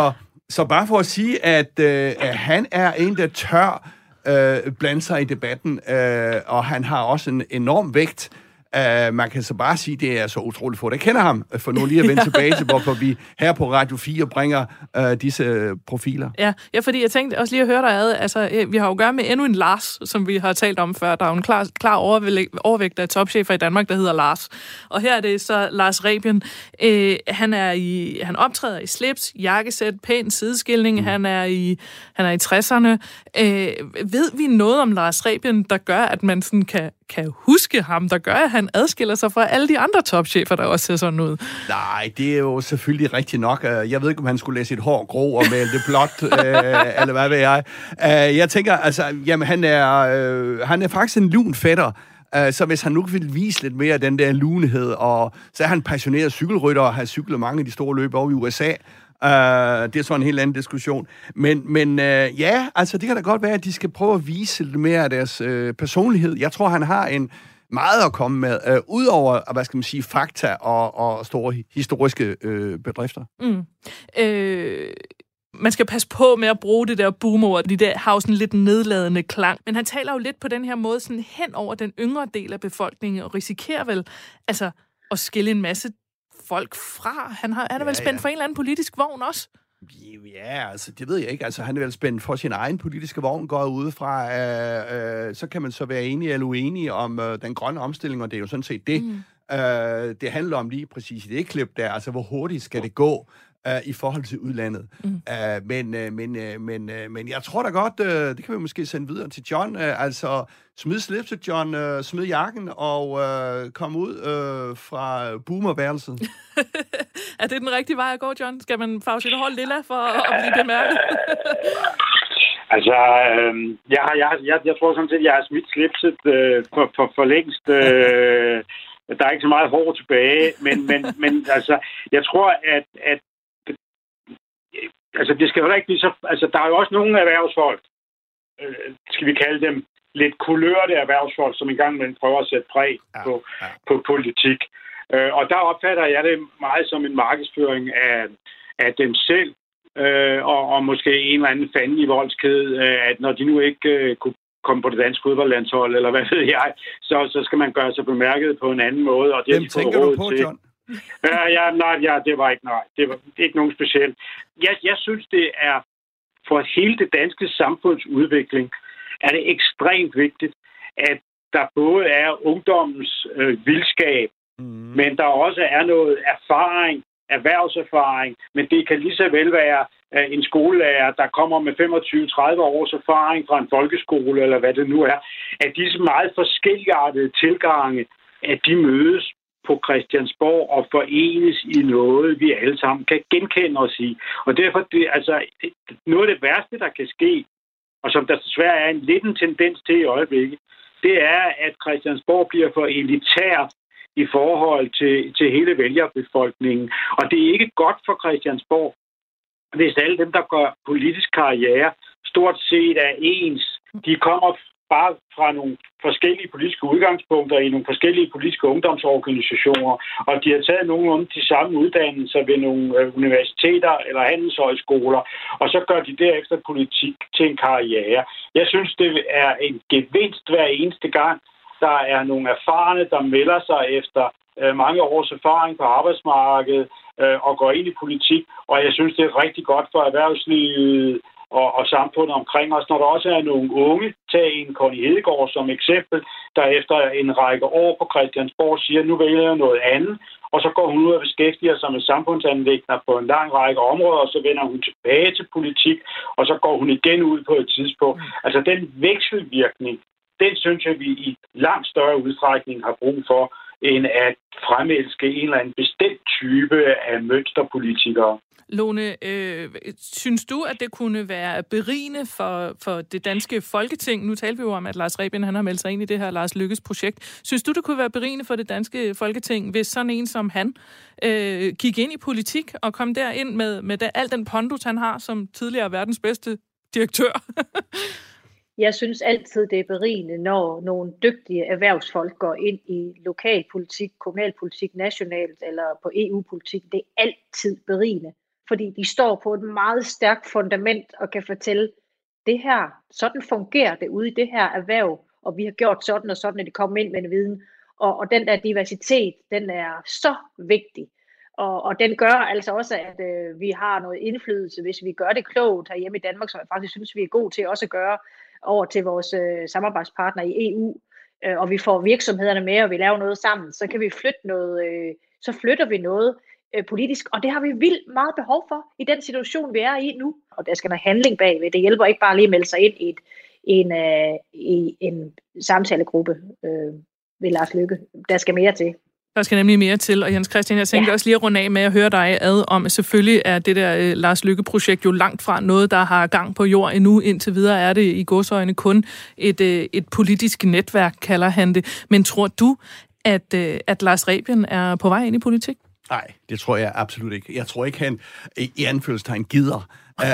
Så bare for at sige, at, øh, at han er en, der tør øh, blande sig i debatten, øh, og han har også en enorm vægt. Uh, man kan så bare sige, at det er så utroligt få, der kender ham, for nu lige at vende tilbage til, hvorfor vi her på Radio fire bringer uh, disse profiler. Ja, ja, fordi jeg tænkte også lige at høre dig ad, altså vi har jo at gøre med endnu en Lars, som vi har talt om før. Der er jo en klar, klar overvægt af topchefer i Danmark, der hedder Lars. Og her er det så Lars Rebien. Uh, han er i, han optræder i slips, jakkesæt, pæn sideskilning. Mm. Han er i, han er i tresserne. Uh, ved vi noget om Lars Rebien, der gør, at man sådan kan kan huske ham, der gør, at han adskiller sig fra alle de andre topchefer, der også ser sådan ud? Nej, det er jo selvfølgelig rigtigt nok. Jeg ved ikke, om han skulle læse et hår grå og male det blåt, øh, eller hvad ved jeg. Jeg tænker, altså, jamen, han er, øh, han er faktisk en lun fætter. Så hvis han nu vil vise lidt mere af den der lunhed, og så er han passioneret cykelrytter og har cyklet mange af de store løb over i U S A. Uh, det er så en helt anden diskussion. Men, men uh, ja, altså det kan da godt være, at de skal prøve at vise lidt mere af deres uh, personlighed. Jeg tror, han har en meget at komme med, uh, udover, hvad skal man sige, fakta og, og store historiske uh, bedrifter. Mm. Øh... Man skal passe på med at bruge det der boomord, de der har jo sådan lidt nedladende klang. Men han taler jo lidt på den her måde sådan hen over den yngre del af befolkningen, og risikerer vel altså at skille en masse folk fra. Han har, er der ja, vel spændt ja. for en eller anden politisk vogn også? Ja, altså det ved jeg ikke. Altså han er vel spændt for sin egen politiske vogn, går udefra. Øh, øh, så kan man så være enige eller uenige om øh, den grønne omstilling, og det er jo sådan set det. Mm. Øh, det handler om lige præcis i det klip der, altså hvor hurtigt skal det gå i forhold til udlandet. Mm. Uh, men, uh, men, uh, men, uh, men jeg tror da godt, uh, det kan vi måske sende videre til John, uh, altså smid slipset, John, uh, smid jakken og uh, kom ud uh, fra boomerværelset. Er det den rigtige vej at gå, John? Skal man farve sit hår lilla for at blive bemærket? Altså, øh, jeg, har, jeg, jeg, jeg tror sådan set, jeg har smidt slipset øh, for, for, for længst. Øh, der er ikke så meget hår tilbage, men, men, men altså, jeg tror, at, at altså, det skal jo ikke blive så... Altså, der er jo også nogle erhvervsfolk, øh, skal vi kalde dem, lidt kulørte erhvervsfolk, som engang man prøver at sætte præg ja, på, ja. på politik. Øh, og der opfatter jeg det meget som en markedsføring af, af dem selv, øh, og, og måske en eller anden fanden i voldskæde, øh, at når de nu ikke øh, kunne komme på det danske fodboldlandshold, eller hvad ved jeg, så, så skal man gøre sig bemærket på en anden måde. Og det Hvem de tænker du på, til. John? Ja, ja, nej, ja, det var ikke, nej, det var ikke nogen specielt. Jeg, jeg synes, det er for hele det danske samfunds udvikling, er det ekstremt vigtigt, at der både er ungdommens øh, vildskab, mm. men der også er noget erfaring, erhvervserfaring, men det kan lige så vel være øh, en skolelærer, der kommer med femogtyve til tredive års erfaring fra en folkeskole, eller hvad det nu er, at disse meget forskelligartede tilgange, at de mødes på Christiansborg og forenes i noget, vi alle sammen kan genkende os i. Og derfor, det, altså, noget af det værste, der kan ske, og som der desværre er en lidt en tendens til i øjeblikket, det er, at Christiansborg bliver for elitær i forhold til, til hele vælgerbefolkningen. Og det er ikke godt for Christiansborg, hvis alle dem, der gør politisk karriere, stort set er ens. De kommer bare fra nogle forskellige politiske udgangspunkter i nogle forskellige politiske ungdomsorganisationer, og de har taget nogle af de samme uddannelser ved nogle universiteter eller handelshøjskoler, og så gør de derefter politik til en karriere. Jeg synes, det er en gevinst hver eneste gang, der er nogle erfarne, der melder sig efter øh, mange års erfaring på arbejdsmarkedet øh, og går ind i politik, og jeg synes, det er rigtig godt for erhvervslivet og, og samfundet omkring os, når der også er nogle unge, tag en Connie Hedegaard som eksempel, der efter en række år på Christiansborg siger, nu vælger jeg noget andet, og så går hun ud og beskæftiger sig med samfundsanliggender på en lang række områder, og så vender hun tilbage til politik, og så går hun igen ud på et tidspunkt. Altså den vekselvirkning, den synes jeg, vi i langt større udstrækning har brug for, end at fremelske en eller anden bestemt type af mønsterpolitikere. Lone, øh, synes du, at det kunne være berigende for, for det danske Folketing? Nu talte vi jo om, at Lars Rebien han har meldt sig ind i det her Lars Løkkes projekt. Synes du, det kunne være berigende for det danske Folketing, hvis sådan en som han øh, gik ind i politik og kom derind med, med det, al den pondus, han har som tidligere verdens bedste direktør? Jeg synes altid, det er berigende, når nogle dygtige erhvervsfolk går ind i lokalpolitik, kommunalpolitik, nationalt eller på E U-politik. Det er altid berigende. fordi de står på et meget stærkt fundament og kan fortælle, det her, sådan fungerer det ude i det her erhverv, og vi har gjort sådan og sådan, at de kommer ind med en viden. Og, og den der diversitet, den er så vigtig. Og, og den gør altså også, at øh, vi har noget indflydelse, hvis vi gør det klogt herhjemme i Danmark, som jeg faktisk synes, vi er gode til også at gøre over til vores øh, samarbejdspartnere i E U. Øh, og vi får virksomhederne med, og vi laver noget sammen, så kan vi flytte noget, øh, så flytter vi noget øh, politisk. Og det har vi vildt meget behov for i den situation, vi er i nu. Og der skal noget handling bagved. Det hjælper ikke bare lige at melde sig ind i, et, i, en, øh, i en samtalegruppe øh, ved Lars Løkke. Der skal mere til. Der skal nemlig mere til, og Jens Christian, jeg tænkte ja. også lige at runde af med at høre dig ad om, at selvfølgelig er det der uh, Lars Løkke-projekt jo langt fra noget, der har gang på jord endnu. Indtil videre er det i godsøjne kun et, uh, et politisk netværk, kalder han det. Men tror du, at, uh, at Lars Rebien er på vej ind i politik? Nej, det tror jeg absolut ikke. Jeg tror ikke, han i anførselstegn gider.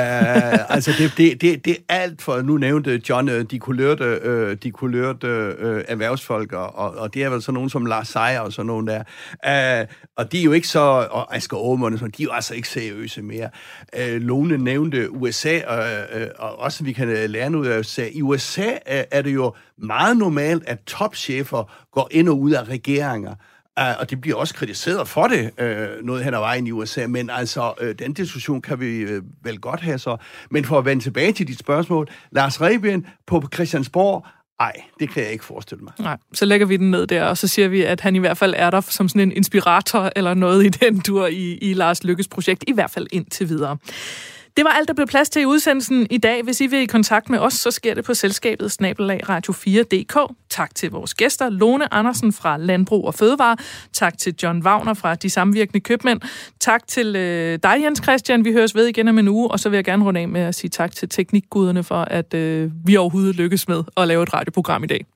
uh, altså, det, det, det, det er alt for, nu nævnte John, de kulørte, uh, de kulørte uh, erhvervsfolk, og, og det er vel sådan nogen som Lars Seier og sådan nogen der. Uh, og de er jo ikke så, og Asger Aamund og sådan, de er jo altså ikke seriøse mere. Uh, Lone nævnte U S A, og, uh, og også vi kan lære noget af U S A. I U S A uh, er det jo meget normalt, at topchefer går ind og ud af regeringer. Uh, og det bliver også kritiseret for det, uh, noget hen ad vejen i U S A, men altså, uh, den diskussion kan vi uh, vel godt have så. Men for at vende tilbage til dit spørgsmål, Lars Rebien på Christiansborg, ej, det kan jeg ikke forestille mig. Nej, så lægger vi den ned der, og så siger vi, at han i hvert fald er der som sådan en inspirator eller noget i den tur i, i Lars Løkkes projekt, i hvert fald indtil videre. Det var alt, der blev plads til i udsendelsen i dag. Hvis I vil i kontakt med os, så sker det på selskabet snabel-a radio fire punktum d k. Tak til vores gæster, Lone Andersen fra Landbrug og Fødevare. Tak til John Wagner fra De Samvirkende Købmænd. Tak til øh, dig, Jens Christian. Vi høres ved igen om en uge, og så vil jeg gerne runde af med at sige tak til teknikguderne for, at øh, vi overhovedet lykkes med at lave et radioprogram i dag.